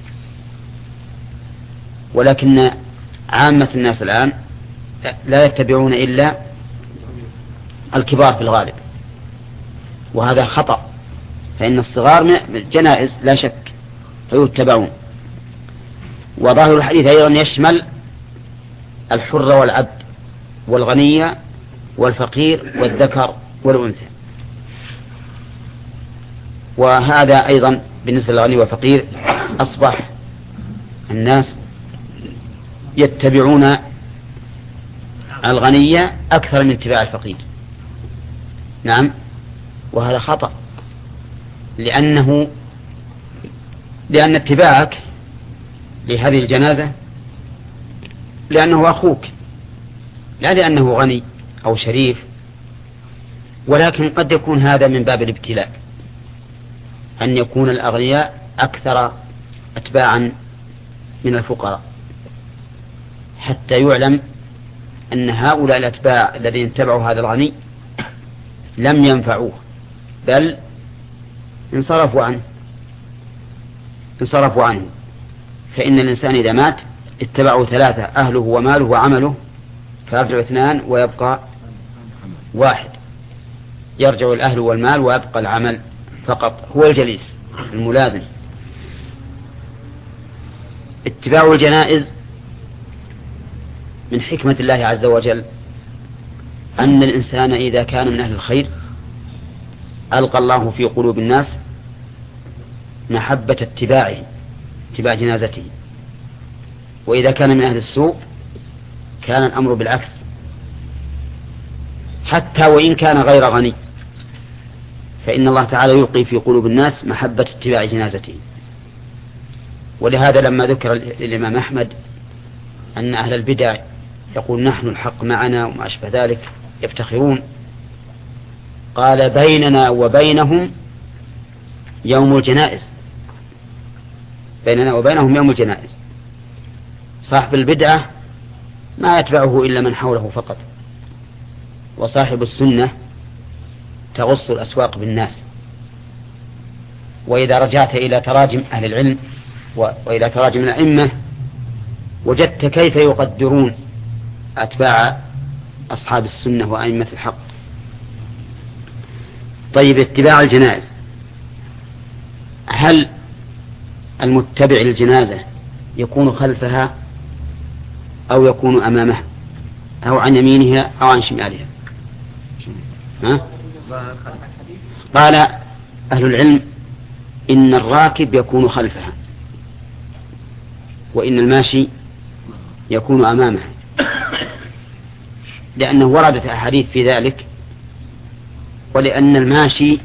S1: ولكن عامة الناس الآن لا يتبعون إلا الكبار في الغالب، وهذا خطأ، فإن الصغار جنائز لا شك فيتبعون. وظاهر الحديث أيضا يشمل الحر والعبد والغني والفقير والذكر والأنثى. وهذا أيضا بالنسبة للغني والفقير أصبح الناس يتبعون الغني أكثر من اتباع الفقير. نعم، وهذا خطأ، لأنه لأن اتباعك لهذه الجنازة لأنه أخوك، لا لأنه غني أو شريف. ولكن قد يكون هذا من باب الابتلاء، أن يكون الأغنياء أكثر أتباعا من الفقراء، حتى يعلم أن هؤلاء الأتباع الذين اتبعوا هذا الغني لم ينفعوه بل انصرفوا عنه انصرفوا عنه. فإن الإنسان إذا مات اتبعوا ثلاثة: أهله وماله وعمله، فيرجع اثنان ويبقى واحد. يرجع الأهل والمال ويبقى العمل فقط، هو الجليس الملازم. اتباع الجنائز من حكمة الله عز وجل أن الإنسان إذا كان من أهل الخير ألقى الله في قلوب الناس محبة اتباعه، اتباع جنازته. وإذا كان من أهل السوء كان الأمر بالعكس، حتى وإن كان غير غني فإن الله تعالى يلقي في قلوب الناس محبة اتباع جنازته. ولهذا لما ذكر الإمام أحمد أن أهل البدع يقول نحن الحق معنا وما أشبه ذلك يفتخرون، قال بيننا وبينهم يوم الجنائز، بيننا وبينهم يوم الجنائز. صاحب البدعة ما يتبعه إلا من حوله فقط، وصاحب السنة تغص الأسواق بالناس. وإذا رجعت إلى تراجم أهل العلم وإلى تراجم الأئمة وجدت كيف يقدرون أتباع أصحاب السنة وأئمة الحق. طيب، اتباع الجنائز، هل المتبع للجنازة يكون خلفها أو يكون أمامها أو عن يمينها أو عن شمالها؟ ها؟ قال أهل العلم إن الراكب يكون خلفها وإن الماشي يكون أمامها، لأنه وردت أحاديث في ذلك، ولأن الماشي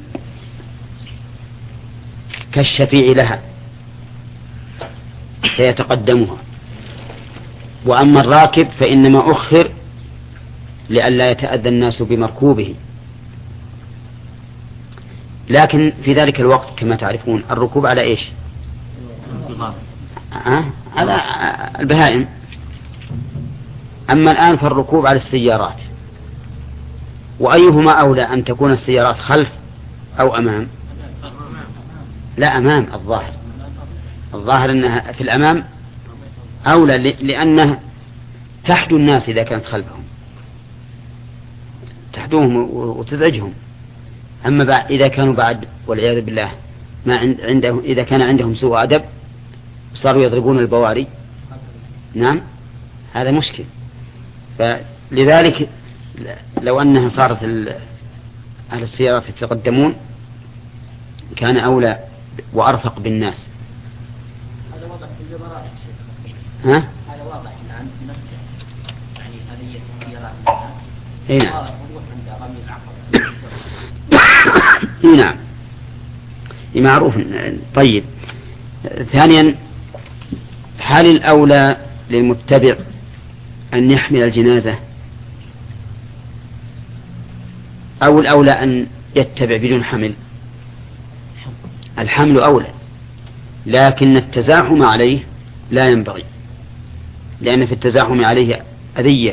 S1: كالشفيع لها فيتقدمها، وأما الراكب فإنما أخر لئلا يتأذى الناس بمركوبه. لكن في ذلك الوقت كما تعرفون الركوب على إيش؟ أه؟ على البهائم. أما الآن فالركوب على السيارات. وأيهما أولى، أن تكون السيارات خلف أو أمام؟ لا، أمام. الظاهر الظاهر أنها في الأمام أولى، لأنها تحدو الناس إذا كانت خلفهم، تحدوهم وتزعجهم. أما بعد إذا كانوا بعد والعياذ بالله ما عنده إذا كان عندهم سوء أدب صاروا يضربون البواري، نعم هذا مشكل. فلذلك لو أنها صارت أهل السيارات يتقدمون كان أولى وأرفق بالناس.
S3: هذا واضح في الجبراء
S1: ها؟
S3: هذا واضح الآن في نفسه، يعني هذه السيارات الآن
S1: اي نعم
S3: واضح عند رمي العقبة.
S1: اي نعم معروف. طيب ثانيا، هل الأولى للمتبع أن يحمل الجنازة أو الأولى أن يتبع بدون حمل؟ الحمل أولى، لكن التزاحم عليه لا ينبغي، لأن في التزاحم عليه أذية،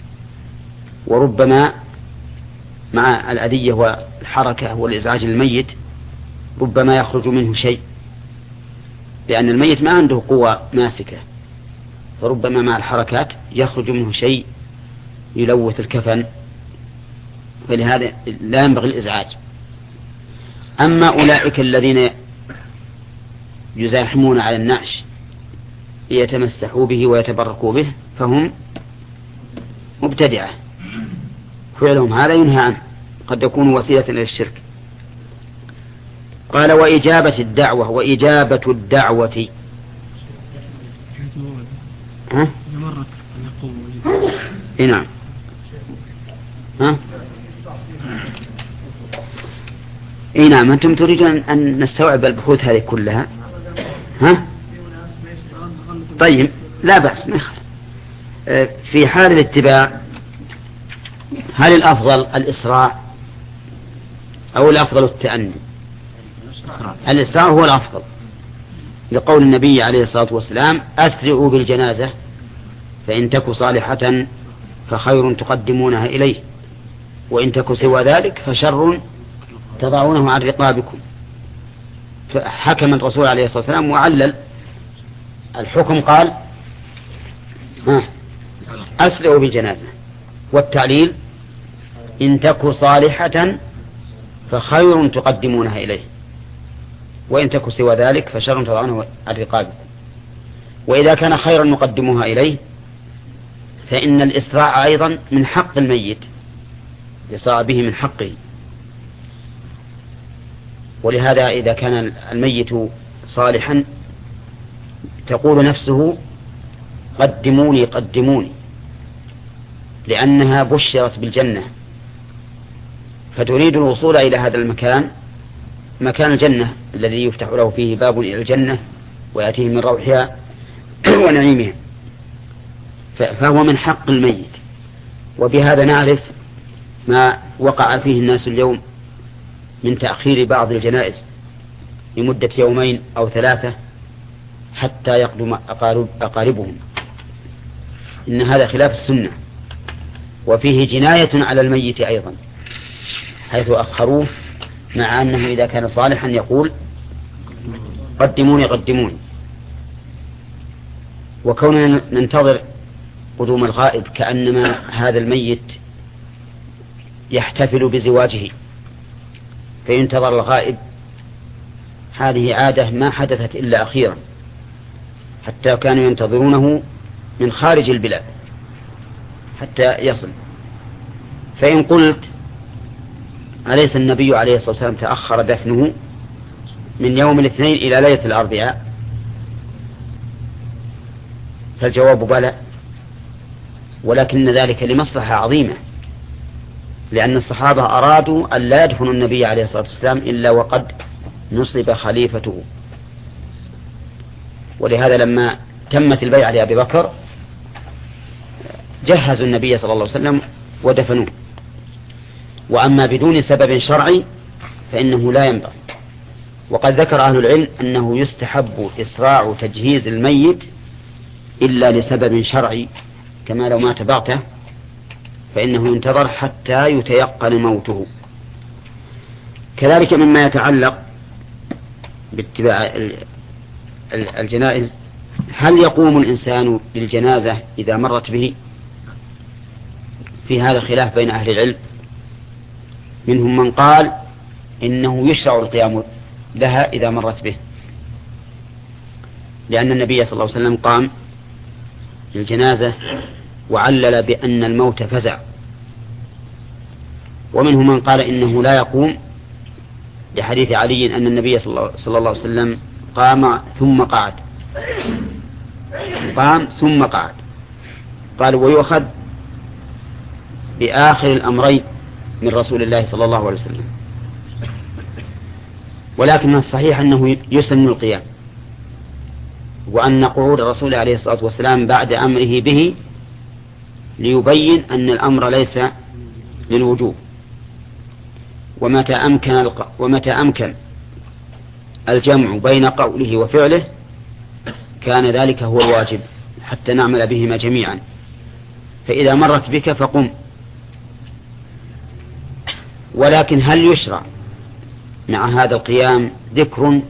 S1: وربما مع الأذية والحركة والإزعاج للميت ربما يخرج منه شيء، لأن الميت ما عنده قوة ماسكة، فربما مع الحركات يخرج منه شيء يلوث الكفن، فلهذا لا ينبغي الإزعاج. أما أولئك الذين يزاحمون على النعش ليتمسحوا به ويتبركوا به فهم مبتدعة، فعلهم هذا ينهى عنه، قد يكون وسيلة إلى الشرك. قال وإجابة الدعوة، وإجابة الدعوة ها؟ إيه نعم ها؟ إيه نعم أنتم تريدون أن نستوعب البحوث هذه كلها ها؟ طيب لا بأس ما يخالف. في حال الاتباع هل الأفضل الإسراع أو الأفضل التأني؟ الإسراع هو الأفضل، لقول النبي عليه الصلاة والسلام أسرعوا بالجنازة فإن تك صالحة فخير تقدمونها إليه وإن تك سوى ذلك فشر تضعونه عن رقابكم. فحكم الرسول عليه الصلاة والسلام وعلل الحكم، قال أسرعوا بالجنازة، والتعليل إن تك صالحة فخير تقدمونها إليه وإن تك سوى ذلك فشر تضعونه عن رقابكم. وإذا كان خيرا نقدموها إليه فإن الإسراع أيضا من حق الميت، يسرع به من حقه. ولهذا إذا كان الميت صالحا تقول نفسه قدموني قدموني، لأنها بشرت بالجنة فتريد الوصول إلى هذا المكان، مكان الجنة الذي يفتح له فيه باب إلى الجنة ويأتيه من روحها ونعيمها، فهو من حق الميت. وبهذا نعرف ما وقع فيه الناس اليوم من تأخير بعض الجنائز لمدة يومين أو ثلاثة حتى يقدم أقارب أقاربهم. إن هذا خلاف السنة، وفيه جناية على الميت أيضا، حيث أخروه مع أنه إذا كان صالحا يقول قدموني قدموني. وكوننا ننتظر قدوم الغائب كأنما هذا الميت يحتفل بزواجه فينتظر الغائب، هذه عادة ما حدثت إلا أخيرا، حتى كانوا ينتظرونه من خارج البلاد حتى يصل. فإن قلت أليس النبي عليه الصلاة والسلام تأخر دفنه من يوم الاثنين إلى ليلة الأربعاء؟ فالجواب بلى، ولكن ذلك لمصلحة عظيمة، لأن الصحابة أرادوا أن لا يدفنوا النبي عليه الصلاة والسلام إلا وقد نصب خليفته. ولهذا لما تمت البيعة لأبي بكر جهزوا النبي صلى الله عليه وسلم ودفنوه. وأما بدون سبب شرعي فإنه لا ينبغي. وقد ذكر أهل العلم أنه يستحب إسراع تجهيز الميت إلا لسبب شرعي، كما لو مات بغتة فإنه ينتظر حتى يتيقن موته. كذلك مما يتعلق باتباع الجنائز، هل يقوم الإنسان للجنازة إذا مرت به؟ في هذا خلاف بين أهل العلم، منهم من قال إنه يشرع القيام لها إذا مرت به، لأن النبي صلى الله عليه وسلم قام للجنازة وعلل بأن الموت فزع. ومنهم من قال إنه لا يقوم لحديث علي أن النبي صلى الله عليه وسلم قام ثم قعد، قام ثم قعد. قال ويؤخذ بآخر الأمرين من رسول الله صلى الله عليه وسلم، ولكن الصحيح أنه يسن القيام، وأن قعود الرسول عليه الصلاة والسلام بعد أمره به ليبين أن الأمر ليس للوجوب، ومتى أمكن, ومتى أمكن الجمع بين قوله وفعله كان ذلك هو الواجب حتى نعمل بهما جميعا. فإذا مرت بك فقم. ولكن هل يشرع مع هذا القيام ذكر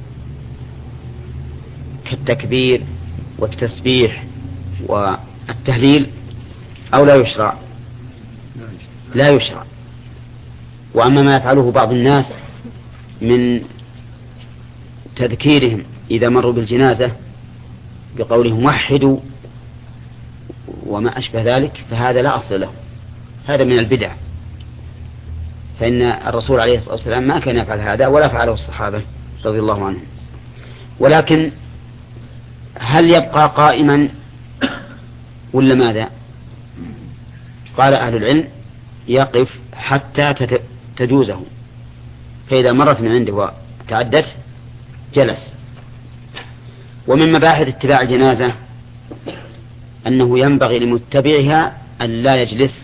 S1: كالتكبير والتسبيح والتهليل أو لا يشرع؟ لا يشرع. وأما ما يفعله بعض الناس من تذكيرهم إذا مروا بالجنازة بقولهم وحدوا وما أشبه ذلك فهذا لا أصل له، هذا من البدع، فإن الرسول عليه الصلاة والسلام ما كان يفعل هذا ولا فعله الصحابة رضي الله عنهم. ولكن هل يبقى قائما ولا ماذا؟ قال أهل العلم يقف حتى تجوزه، فإذا مرت من عنده وتعدت جلس. ومن مباحث اتباع الجنازة أنه ينبغي لمتبعها أن لا يجلس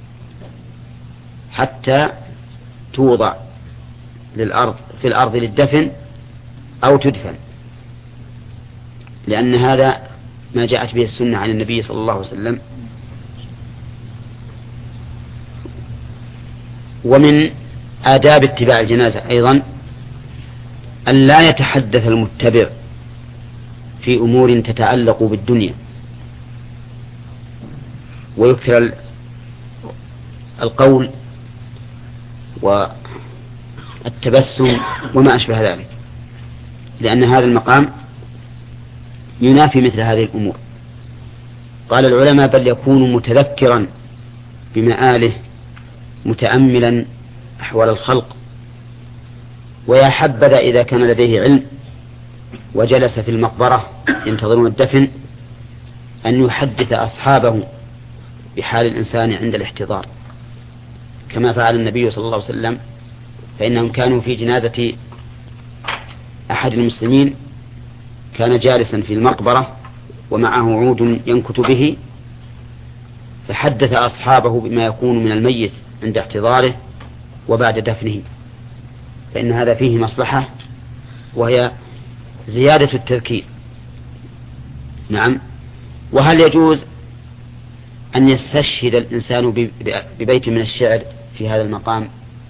S1: حتى توضع للأرض في الأرض للدفن أو تدفن، لأن هذا ما جاءت به السنة عن النبي صلى الله عليه وسلم. ومن آداب اتباع الجنازة أيضا أن لا يتحدث المتبع في أمور تتعلق بالدنيا ويكثر القول والتبسم وما أشبه ذلك، لأن هذا المقام ينافي مثل هذه الأمور. قال العلماء بل يكون متذكرا بمآله متأملا أحوال الخلق، ويا حبذا إذا كان لديه علم وجلس في المقبرة ينتظرون الدفن أن يحدث أصحابه بحال الإنسان عند الاحتضار كما فعل النبي صلى الله عليه وسلم، فإنهم كانوا في جنازة أحد المسلمين كان جالسا في المقبرة ومعه عود ينكت به، فحدث أصحابه بما يكون من الميت عند احتضاره وبعد دفنه، فإن هذا فيه مصلحة وهي زيادة التذكير. نعم. وهل يجوز أن يستشهد الإنسان ببيت من الشعر في هذا المقام؟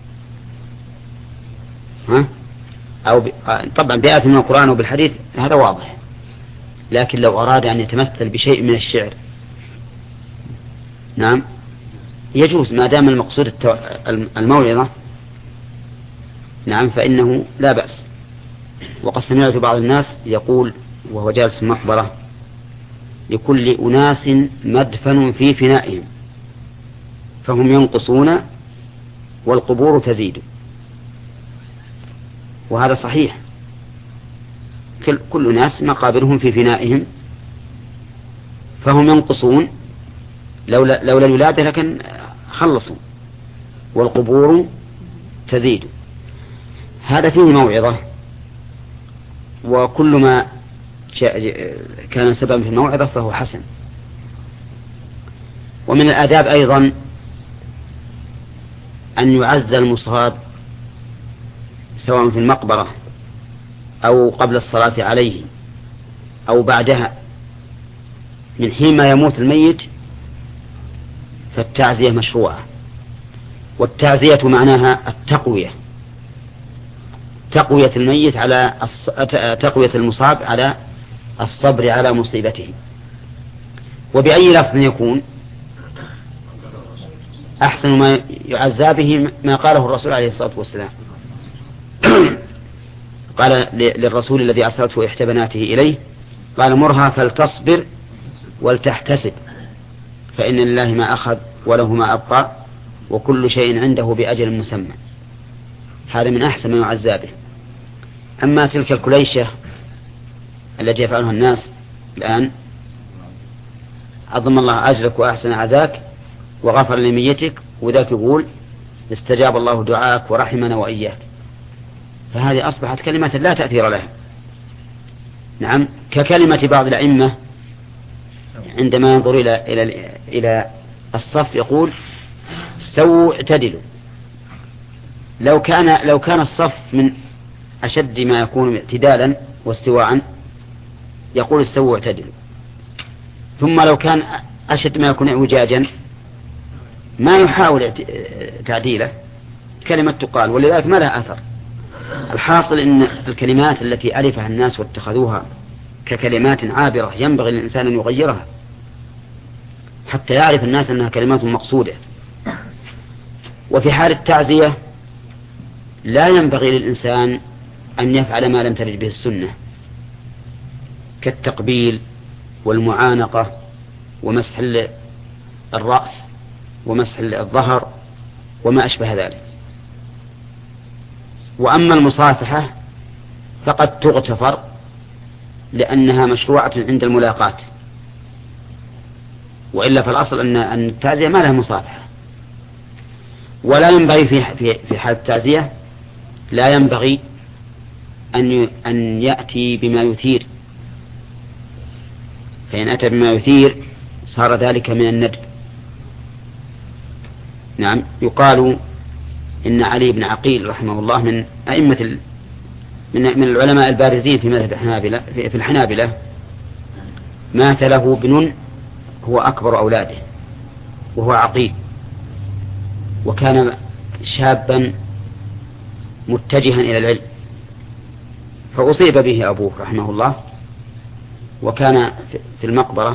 S1: ها؟ أو ب... طبعا بآية من القرآن وبالحديث هذا واضح، لكن لو أراد أن يتمثل بشيء من الشعر نعم يجوز ما دام المقصود التو... الموعظة نعم فإنه لا بأس. وقد سمعت بعض الناس يقول وهو جالس في المقبرة لكل أناس مدفن في فنائهم فهم ينقصون والقبور تزيد، وهذا صحيح، كل ناس مقابرهم في فنائهم فهم ينقصون، لولا, لولا الولادة لكن خلصوا، والقبور تزيد. هذا فيه موعظة، وكل ما كان سببا في الموعظة فهو حسن. ومن الآداب أيضا أن يعز المصاب سواء في المقبرة أو قبل الصلاة عليه أو بعدها، من حين ما يموت الميت فالتعزية مشروعة. والتعزية معناها التقوية، تقوية الميت على تقوية المصاب على الصبر على مصيبته. وبأي لفظ يكون أحسن ما يعزى به ما قاله الرسول عليه الصلاة والسلام قال للرسول الذي أرسلته إحدى بناته إليه قال مرها فلتصبر ولتحتسب فإن لله ما أخذ وله ما أبقى وكل شيء عنده بأجل مسمى. هذا من أحسن ما يعزى به. أما تلك الكليشة التي يفعلها الناس الآن عظم الله أجرك وأحسن عزاك وغفر لميتك وذاك يقول استجاب الله دعاءك ورحمنا وإياك، فهذه أصبحت كلمة لا تأثير لها. نعم، ككلمة بعض الأئمة عندما ينظر إلى إلى إلى الصف يقول استووا اعتدلوا. لو كان لو كان الصف من أشد ما يكون اعتدالا واستواء يقول استووا اعتدلوا، ثم لو كان أشد ما يكون اعوجاجا ما يحاول تعديله كلمة تقال، ولذلك ما لها أثر. الحاصل إن الكلمات التي ألفها الناس واتخذوها ككلمات عابرة ينبغي للإنسان أن يغيرها حتى يعرف الناس أنها كلمات مقصودة. وفي حال التعزية لا ينبغي للإنسان أن يفعل ما لم ترد به السنة كالتقبيل والمعانقة ومسح الرأس ومسح الظهر وما أشبه ذلك. وأما المصافحة فقد تغتفر لأنها مشروعة عند الملاقاة، وإلا فالأصل أن أن التعزية ما لها مصافحة. ولا ينبغي في في في حال التعزية لا ينبغي أن أن يأتي بما يثير، فإن أتى بما يثير صار ذلك من الندب. نعم، يقال إن علي بن عقيل رحمه الله من أئمة ال... من من العلماء البارزين في مذهب الحنابلة في, في الحنابلة مات له ابن هو أكبر أولاده وهو عقيل، وكان شابا متجها إلى العلم، فأصيب به أبوه رحمه الله وكان في المقبرة،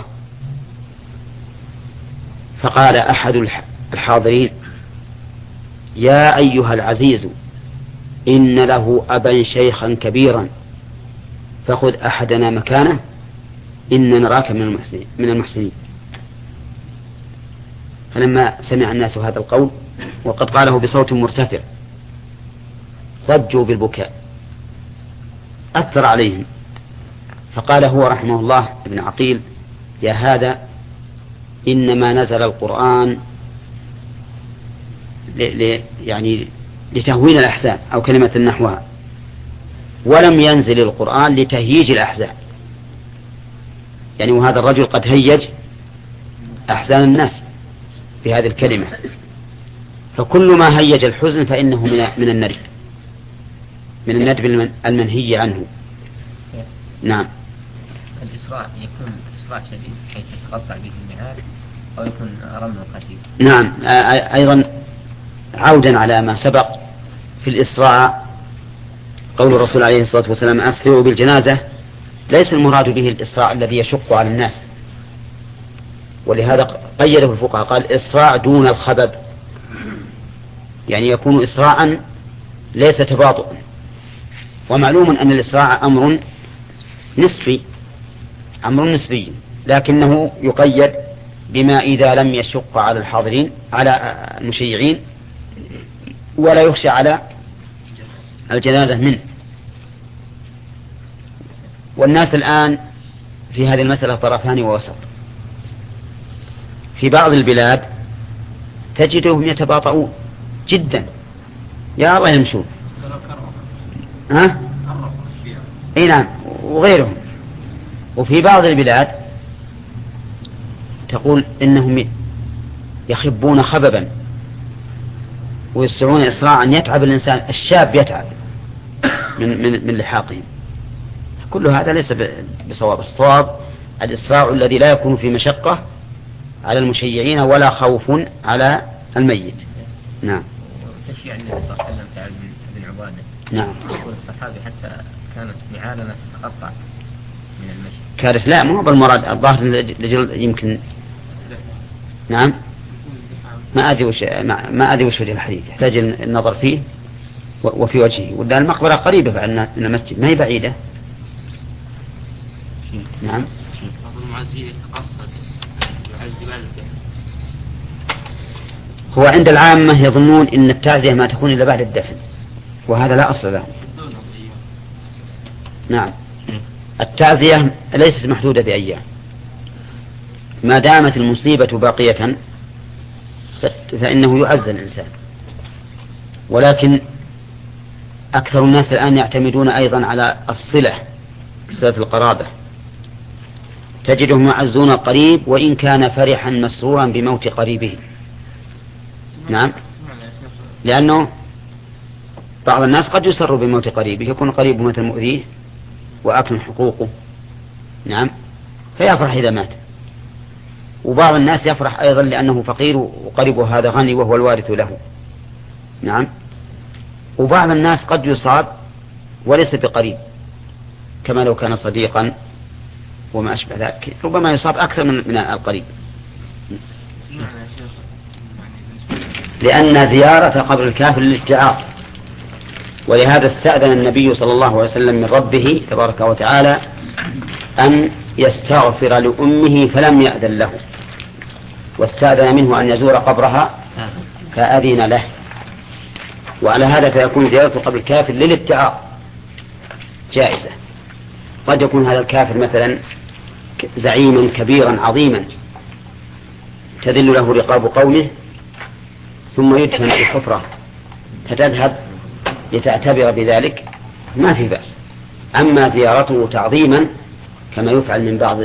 S1: فقال أحد الحاضرين يا أيها العزيز إن له أبا شيخا كبيرا فخذ أحدنا مكانه إن نراك من المحسنين, من المحسنين. فلما سمع الناس هذا القول وقد قاله بصوت مرتفع ضجوا بالبكاء، أثر عليهم، فقال هو رحمه الله ابن عقيل يا هذا إنما نزل القرآن ل... ل... يعني لتهوين الأحزان أو كلمة نحوها، ولم ينزل القرآن لتهييج الأحزان. يعني وهذا الرجل قد هيج أحزان الناس في هذه الكلمة، فكل ما هيج الحزن فإنه من من الندب من الندب المنهي عنه. نعم.
S4: الإسراع يكون إسراع شديد حيث يتقطع به النهار أو يكون رمى خفيف.
S1: نعم. أيضا عودا على ما سبق في الإسراع قول الرسول عليه الصلاة والسلام أسرعوا بالجنازة، ليس المراد به الإسراع الذي يشق على الناس، ولهذا قيده الفقهاء قال إسراع دون الخبب، يعني يكون إسراعا ليس تباطؤا. ومعلوم أن الإسراع أمر نسبي أمر نسبي لكنه يقيد بما إذا لم يشق على الحاضرين على المشيعين ولا يخشى على الجنازة منه. والناس الآن في هذه المسألة طرفان ووسط. في بعض البلاد تجدهم يتباطؤون جدا يا الله يمشون، ها؟ اي نعم، وغيرهم. وفي بعض البلاد تقول إنهم يخبون خببا ويسرعون إسراعا يتعب الإنسان، الشاب يتعب من من من لحاقهم. كل هذا ليس بصواب. الصواب الإسراع الذي لا يكون في مشقة على المشيعين ولا خوف على الميت. نعم.
S4: تشيع النبي صلى الله عليه وسلم سعد بن عبادة.
S1: نعم.
S4: يقول الصحابي حتى كانت معالمة تتقطع من المشي.
S1: كارث لا مو بالمراد الظاهر لجل يمكن. نعم. ما أدري وش ما, ما أدري وش وجه الحديث، يحتاج النظر فيه. وفي وجهه، ولا المقبرة قريبة من المسجد ما هي بعيدة. نعم. هو عند العامة يظنون إن التعزية ما تكون إلا بعد الدفن، وهذا لا أصل له. نعم، التعزية ليست محدودة بأيام، ما دامت المصيبة باقية فإنه يعزى الإنسان. ولكن أكثر الناس الآن يعتمدون أيضا على الصلة، صلة القرابة، تجدهم يعزون القريب وإن كان فرحا مسرورا بموت قريبه. نعم، لأنه بعض الناس قد يسر بموت قريبه، يكون قريبه مثل مؤذيه وأكل حقوقه، نعم، فيفرح إذا مات. وبعض الناس يفرح أيضا لأنه فقير وقريبه هذا غني وهو الوارث له، نعم. وبعض الناس قد يصاب وليس بقريب، كما لو كان صديقا وما أشبه ذلك، ربما يصاب أكثر من, من القريب، لأن زيارة قبر الكافر للاتعاظ. ولهذا استأذن النبي صلى الله عليه وسلم من ربه تبارك وتعالى أن يستغفر لأمه فلم يأذن له، واستأذن منه أن يزور قبرها فأذن له. وعلى هذا فيكون زيارة قبر الكافر للاتعاظ جائزة. قد يكون هذا الكافر مثلا زعيما كبيرا عظيما تذل له رقاب قومه، ثم يدفن في حفرة فتذهب لتعتبر بذلك، ما في بأس. أما زيارته تعظيما كما يفعل من بعض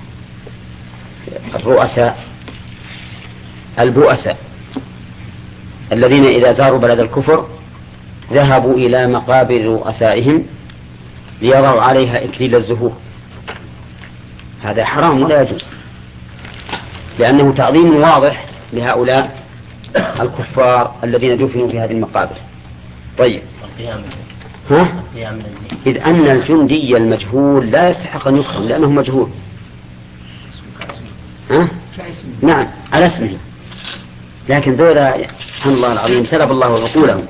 S1: الرؤساء البؤساء الذين إذا زاروا بلد الكفر ذهبوا إلى مقابر رؤسائهم ليضعوا عليها إكليل الزهور، هذا حرام ولا يجوز، لأنه تعظيم واضح لهؤلاء الكفار الذين دفنوا في هذه المقابر. طيب، ها؟ إذ أن الجندي المجهول لا يستحق أن يكرم لأنه مجهول. ها؟ نعم، على اسمه، لكن ذولا سبحان الله العظيم سلب الله عقولهم.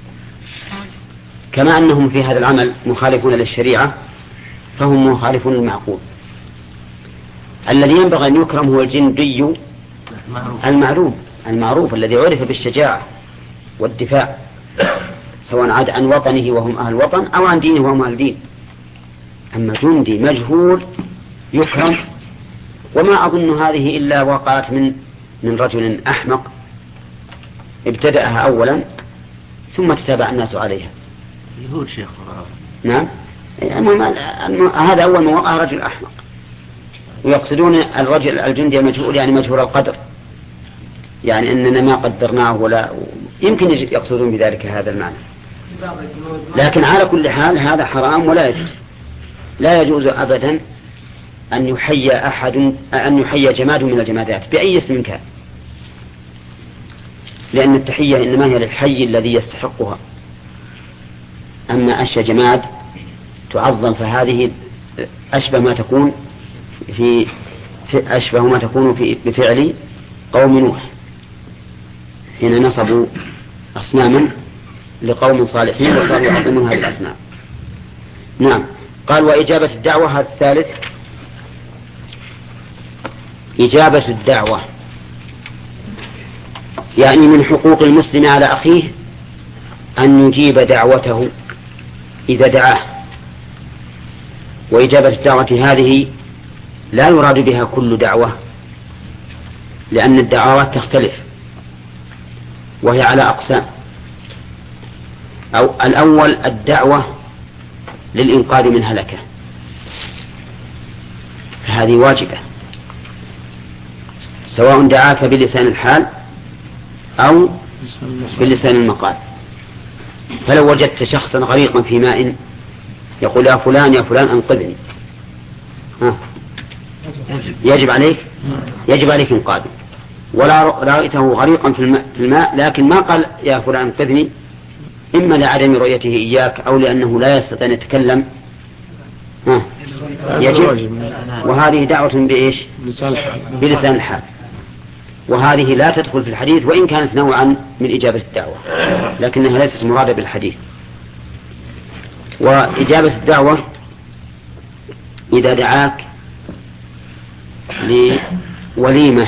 S1: كما أنهم في هذا العمل مخالفون للشريعة فهم مخالفون للمعقول. الذي ينبغي أن يكرم هو الجندي المعروف المعروف الذي عرف بالشجاعة والدفاع، سواء عاد عن وطنه وهم أهل وطن أو عن دينه وهم أهل دين. أما جندي مجهول يكرم، وما أظن هذه إلا وقعت من من رجل أحمق ابتدأها أولا ثم تتابع الناس عليها.
S5: يهود شيخ.
S1: نعم، هذا أول ما وقع رجل أحمق، ويقصدون الرجل الجندي المجهول يعني مجهول القدر، يعني أننا ما قدرناه، ولا يمكن يقصدون بذلك هذا المعنى. لكن على كل حال هذا حرام ولا يجوز. لا يجوز أبدا أن يحيى أحد أن يحيى جماد من الجمادات بأي اسم كان، لأن التحية إنما هي للحي الذي يستحقها. أما أشياء جماد تعظم فهذه أشبه ما تكون في, في أشبه ما تكون في بفعل قوم نوح حين نصبوا أصناما لقوم صالحين وصاروا يعظمون هذه الأصنام. نعم. قال وإجابة الدعوة، هذا الثالث. إجابة الدعوة يعني من حقوق المسلم على أخيه أن يجيب دعوته إذا دعاه. وإجابة الدعوة هذه لا يراد بها كل دعوة، لأن الدعوات تختلف وهي على أقسام. أو الأول الدعوة للإنقاذ من هلكة، فهذه واجبة سواء دعاك بلسان الحال أو بلسان المقال. فلو وجدت شخصا غريقا في ماء يقول يا فلان يا فلان أنقذني، ها يجب عليك يجب عليك إنقاذه. ولا رأيته غريقا في الماء لكن ما قال يا فلان أنقذني، إما لعدم رؤيته إياك أو لأنه لا يستطيع أن يتكلم، ها يجب. وهذه دعوة بإيش؟ بلسان الحال، وهذه لا تدخل في الحديث وإن كانت نوعا من إجابة الدعوة، لكنها ليست مرادة بالحديث. وإجابة الدعوة إذا دعاك لوليمة،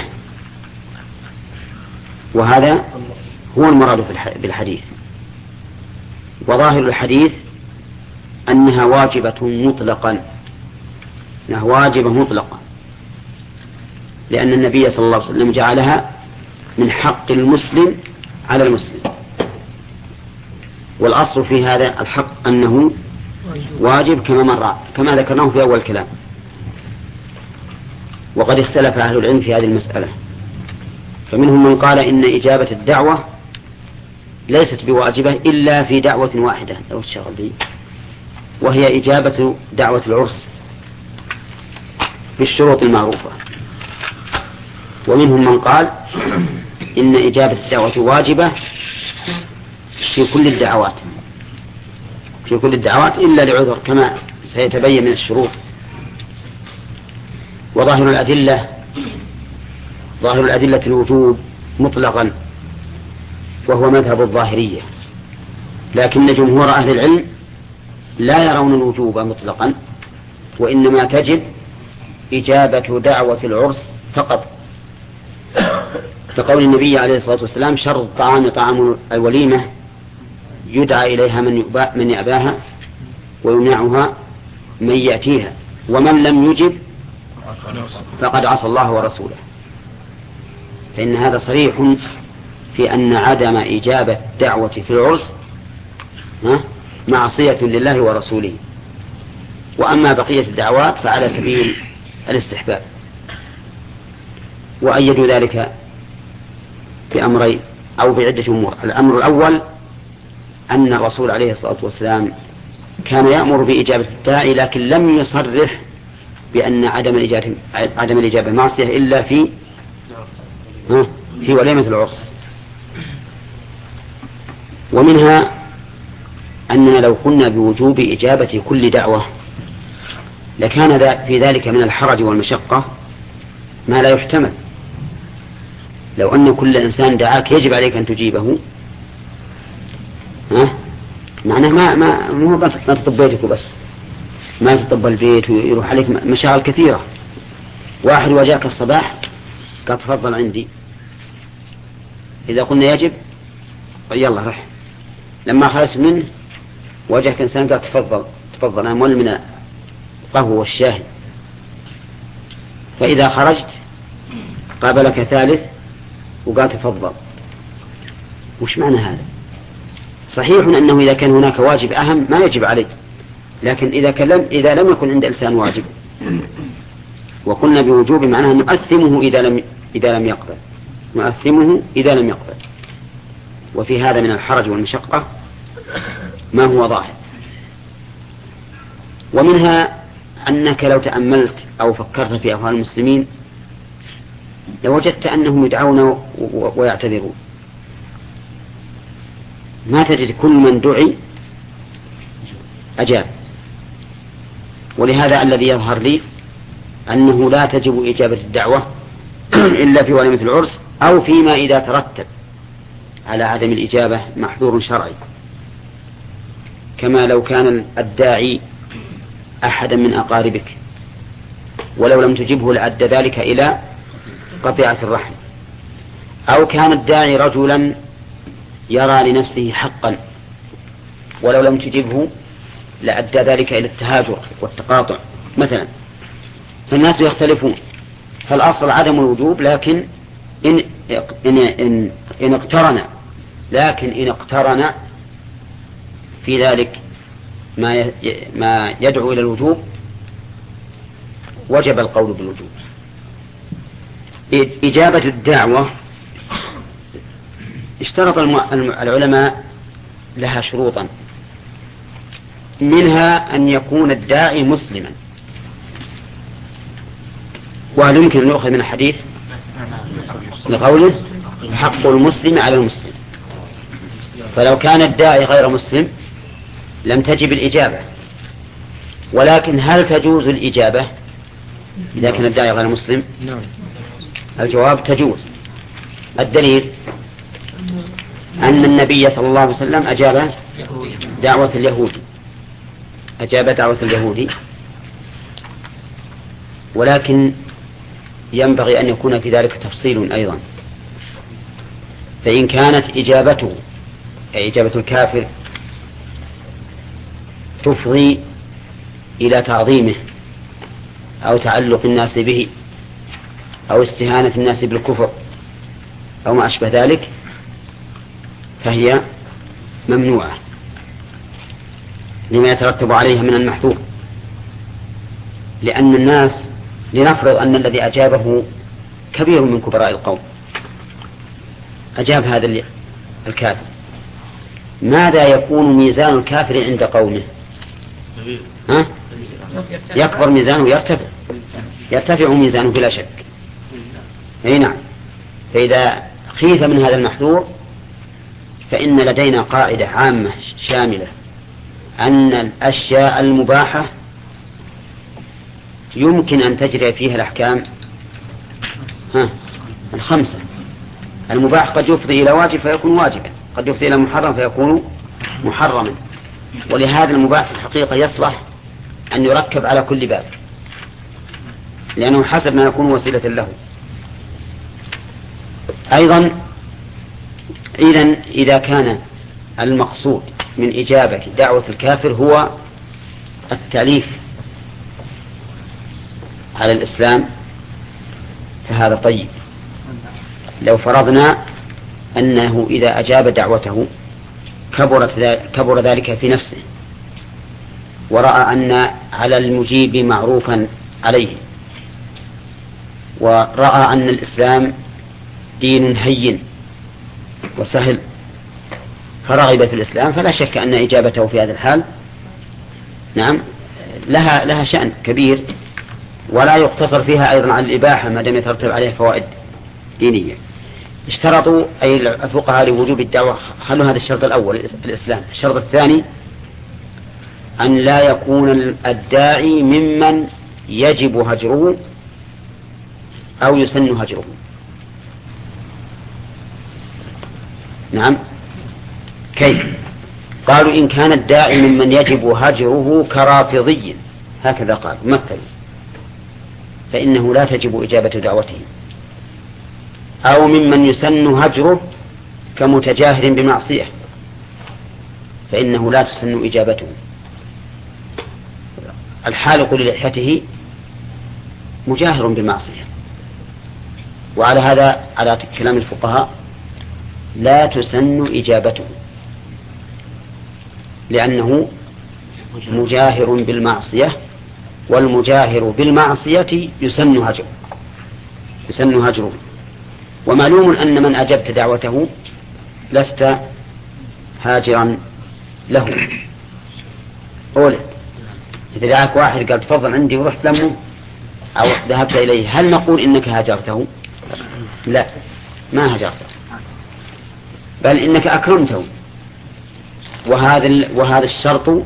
S1: وهذا هو المراد بالحديث. وظاهر الحديث أنها واجبة مطلقا، أنها واجبة مطلقا، لأن النبي صلى الله عليه وسلم جعلها من حق المسلم على المسلم. والأصل في هذا الحق أنه واجب كما مر كما ذكرناه في أول الكلام. وقد اختلف أهل العلم في هذه المسألة، فمنهم من قال إن إجابة الدعوة ليست بواجبة إلا في دعوة واحدة لو تشغل بي، وهي إجابة دعوة العرس بالشروط المعروفة. ومنهم من قال إن إجابة الدعوة واجبة في كل الدعوات في كل الدعوات إلا لعذر كما سيتبين من الشروط. وظاهر الأدلة ظاهر الأدلة الوجوب مطلقا، وهو مذهب الظاهرية، لكن جمهور أهل العلم لا يرون الوجوب مطلقا، وإنما تجب إجابة دعوة العرس فقط، كقول النبي عليه الصلاة والسلام: شر الطعام طعام الوليمة يدعى إليها من من يأباها ويمنعها من يأتيها، ومن لم يجب فقد عصى الله ورسوله. فإن هذا صريح في أن عدم إجابة الدعوة في العرس معصية لله ورسوله. وأما بقية الدعوات فعلى سبيل الاستحباب. وأيدوا ذلك بأمرين أو بعدة أمور. الأمر الأول أن الرسول عليه الصلاة والسلام كان يأمر بإجابة الداعي، لكن لم يصرح بأن عدم الإجابة, عدم الإجابة معصية إلا في في وليمة العرس. ومنها أننا لو قلنا بوجوب إجابة كل دعوة لكان في ذلك من الحرج والمشقة ما لا يحتمل. لو أن كل إنسان دعاك يجب عليك أن تجيبه، ها معناه ما ما مو ما تطب بيتك بس، ما تطب البيت ويروح عليك مشاغل كثيرة. واحد وجاك الصباح قال تفضل عندي، إذا قلنا يجب يلا رح. لما خلص منه وجهك إنسان قال تفضل تفضل أنا مول من القهوة والشاهي، فإذا خرجت قابلك ثالث وقال تفضل. وش معنى هذا؟ صحيح أنه إذا كان هناك واجب أهم ما يجب عليه، لكن إذا, كلم إذا لم يكن عند إنسان واجب وقلنا بوجوب معناه نؤثمه إذا لم, إذا لم يقبل نؤثمه إذا لم يقبل. وفي هذا من الحرج والمشقة ما هو ظاهر. ومنها أنك لو تأملت أو فكرت في أفعال المسلمين لوجدت أنهم يدعون ويعتذرون، ما تجد كل من دعي أجاب. ولهذا الذي يظهر لي أنه لا تجب إجابة الدعوة إلا في وليمة العرس أو فيما إذا ترتب على عدم الإجابة محظور شرعي، كما لو كان الداعي أحدا من أقاربك ولو لم تجبه لأدى ذلك إلى قطيعة الرحم، أو كان الداعي رجلا يرى لنفسه حقا ولو لم تجبه لأدى ذلك إلى التهاجر والتقاطع مثلا. فالناس يختلفون، فالأصل عدم الوجوب، لكن إن, إن, إن, إن اقترن لكن إن اقترن في ذلك ما ما يدعو إلى الوجوب وجب القول بالوجوب. إجابة الدعوة اشترط العلماء لها شروطا، منها أن يكون الداعي مسلما. وهل يمكن أن نأخذ من الحديث لقوله حق المسلم على المسلم؟ فلو كان الداعي غير مسلم لم تجب الإجابة، ولكن هل تجوز الإجابة إذا كان الداعي غير مسلم؟ الجواب تجوز. الدليل أن النبي صلى الله عليه وسلم أجاب دعوة اليهود أجاب دعوة اليهودي، ولكن ينبغي أن يكون في ذلك تفصيل أيضا. فإن كانت إجابته أي إجابة الكافر تفضي إلى تعظيمه أو تعلق الناس به أو استهانة الناس بالكفر أو ما أشبه ذلك فهي ممنوعة لما يترتب عليها من المحذور، لأن الناس، لنفرض أن الذي أجابه كبير من كبراء القوم، أجاب هذا الكافر، ماذا يكون ميزان الكافر عند قومه؟ ها؟ يكبر ميزانه، يرتفع يرتفع ميزانه بلا شك. أي نعم. فإذا خيف من هذا المحذور فإن لدينا قاعدة عامة شاملة أن الأشياء المباحة يمكن أن تجري فيها الأحكام ها الخمسة. المباح قد يفضي إلى واجب فيكون واجبا، قد يفضي إلى محرم فيكون محرما، ولهذا المباح في الحقيقة يصلح أن يركب على كل باب لأنه حسب ما يكون وسيلة له. أيضا إذن إذا كان المقصود من إجابة دعوة الكافر هو التأليف على الإسلام فهذا طيب. لو فرضنا أنه إذا أجاب دعوته كبر ذلك في نفسه ورأى أن على المجيب معروفا عليه ورأى أن الإسلام دين هين وسهل فرغب في الإسلام، فلا شك أن إجابته في هذا الحال نعم لها لها شأن كبير، ولا يقتصر فيها أيضا على الإباحة ما دام يترتب عليها فوائد دينية. اشترطوا أي الفقهاء لوجوب الدعوة، خلوا هذا الشرط الأول الإسلام. الشرط الثاني أن لا يكون الداعي ممن يجب هجره أو يسن هجره. نعم. كيف؟ قالوا إن كان الداعي ممن يجب هجره كرافضي، هكذا قال مثل، فإنه لا تجب إجابة دعوته، أو ممن يسن هجره كمتجاهر بمعصية فإنه لا تسن إجابته. الحالق للحيته مجاهر بالمعصية، وعلى هذا على كلام الفقهاء لا تسن إجابته لأنه مجاهر بالمعصية، والمجاهر بالمعصية يسن هجره يسن هجره ومعلوم أن من أجبت دعوته لست هاجرا له. أولا إذا دعاك واحد قال تفضل عندي ورحت لمه أو ذهبت إليه، هل نقول إنك هاجرته؟ لا، ما هاجرته، بل إنك أكرمته. وهذا وهذا الشرط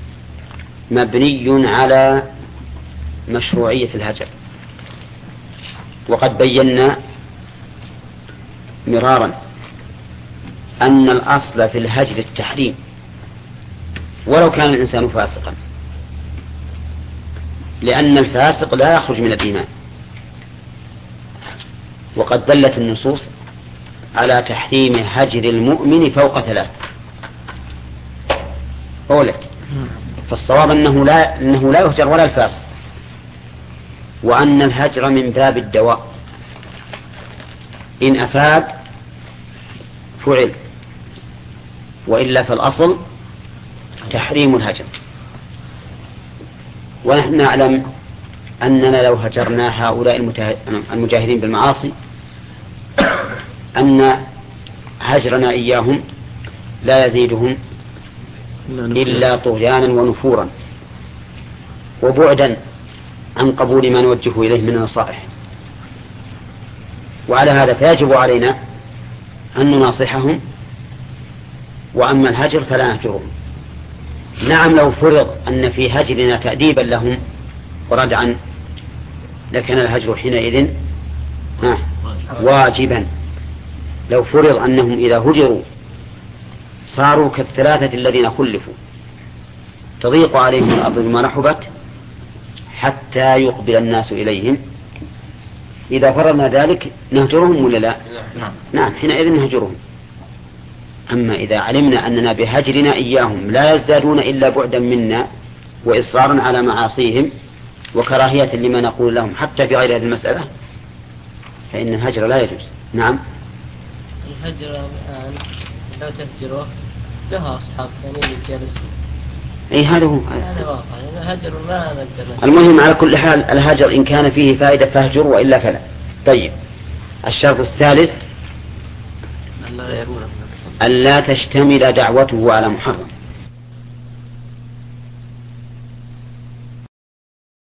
S1: مبني على مشروعية الهجر، وقد بينا مرارا أن الأصل في الهجر التحريم ولو كان الإنسان فاسقا، لأن الفاسق لا يخرج من الإيمان، وقد دلت النصوص على تحريم هجر المؤمن فوق ثلاث. أولا فالصواب أنه لا, أنه لا يهجر ولا الفاسق، وأن الهجر من باب الدواء، إن أفاد فعل، وإلا فالأصل تحريم الهجر. ونحن نعلم أننا لو هجرنا هؤلاء المجاهرين بالمعاصي أن هجرنا إياهم لا يزيدهم إلا طغيانا ونفورا وبعدا عن قبول ما نوجه إليه من النصائح. وعلى هذا فيجب علينا أن نناصحهم، وأما الهجر فلا نهجرهم. نعم لو فرض أن في هجرنا تأديبا لهم وردعا لكان الهجر حينئذ واجبا. لو فرض أنهم إذا هجروا صاروا كالثلاثة الذين خلفوا تضيق عليهم الأرض بما رحبت حتى يقبل الناس إليهم. إذا فرضنا ذلك نهجرهم ولا لا؟
S4: نعم.
S1: نعم حينئذ نهجرهم. أما إذا علمنا أننا بهجرنا إياهم لا يزدادون إلا بعدا منا وإصرارا على معاصيهم وكراهية لما نقول لهم حتى في غير هذه المسألة فإن الهجر لا يجوز. نعم.
S5: الهجر الآن لو تهجره له أصحاب ثانيين يجلسون.
S1: أي هذا هو.
S5: هذا واقع. الهجر ما نقدر.
S1: المهم على كل حال الهجر إن كان فيه فائدة فاهجر وإلا فلا. طيب. الشرط الثالث ألا تشتمل دعوته على محرم.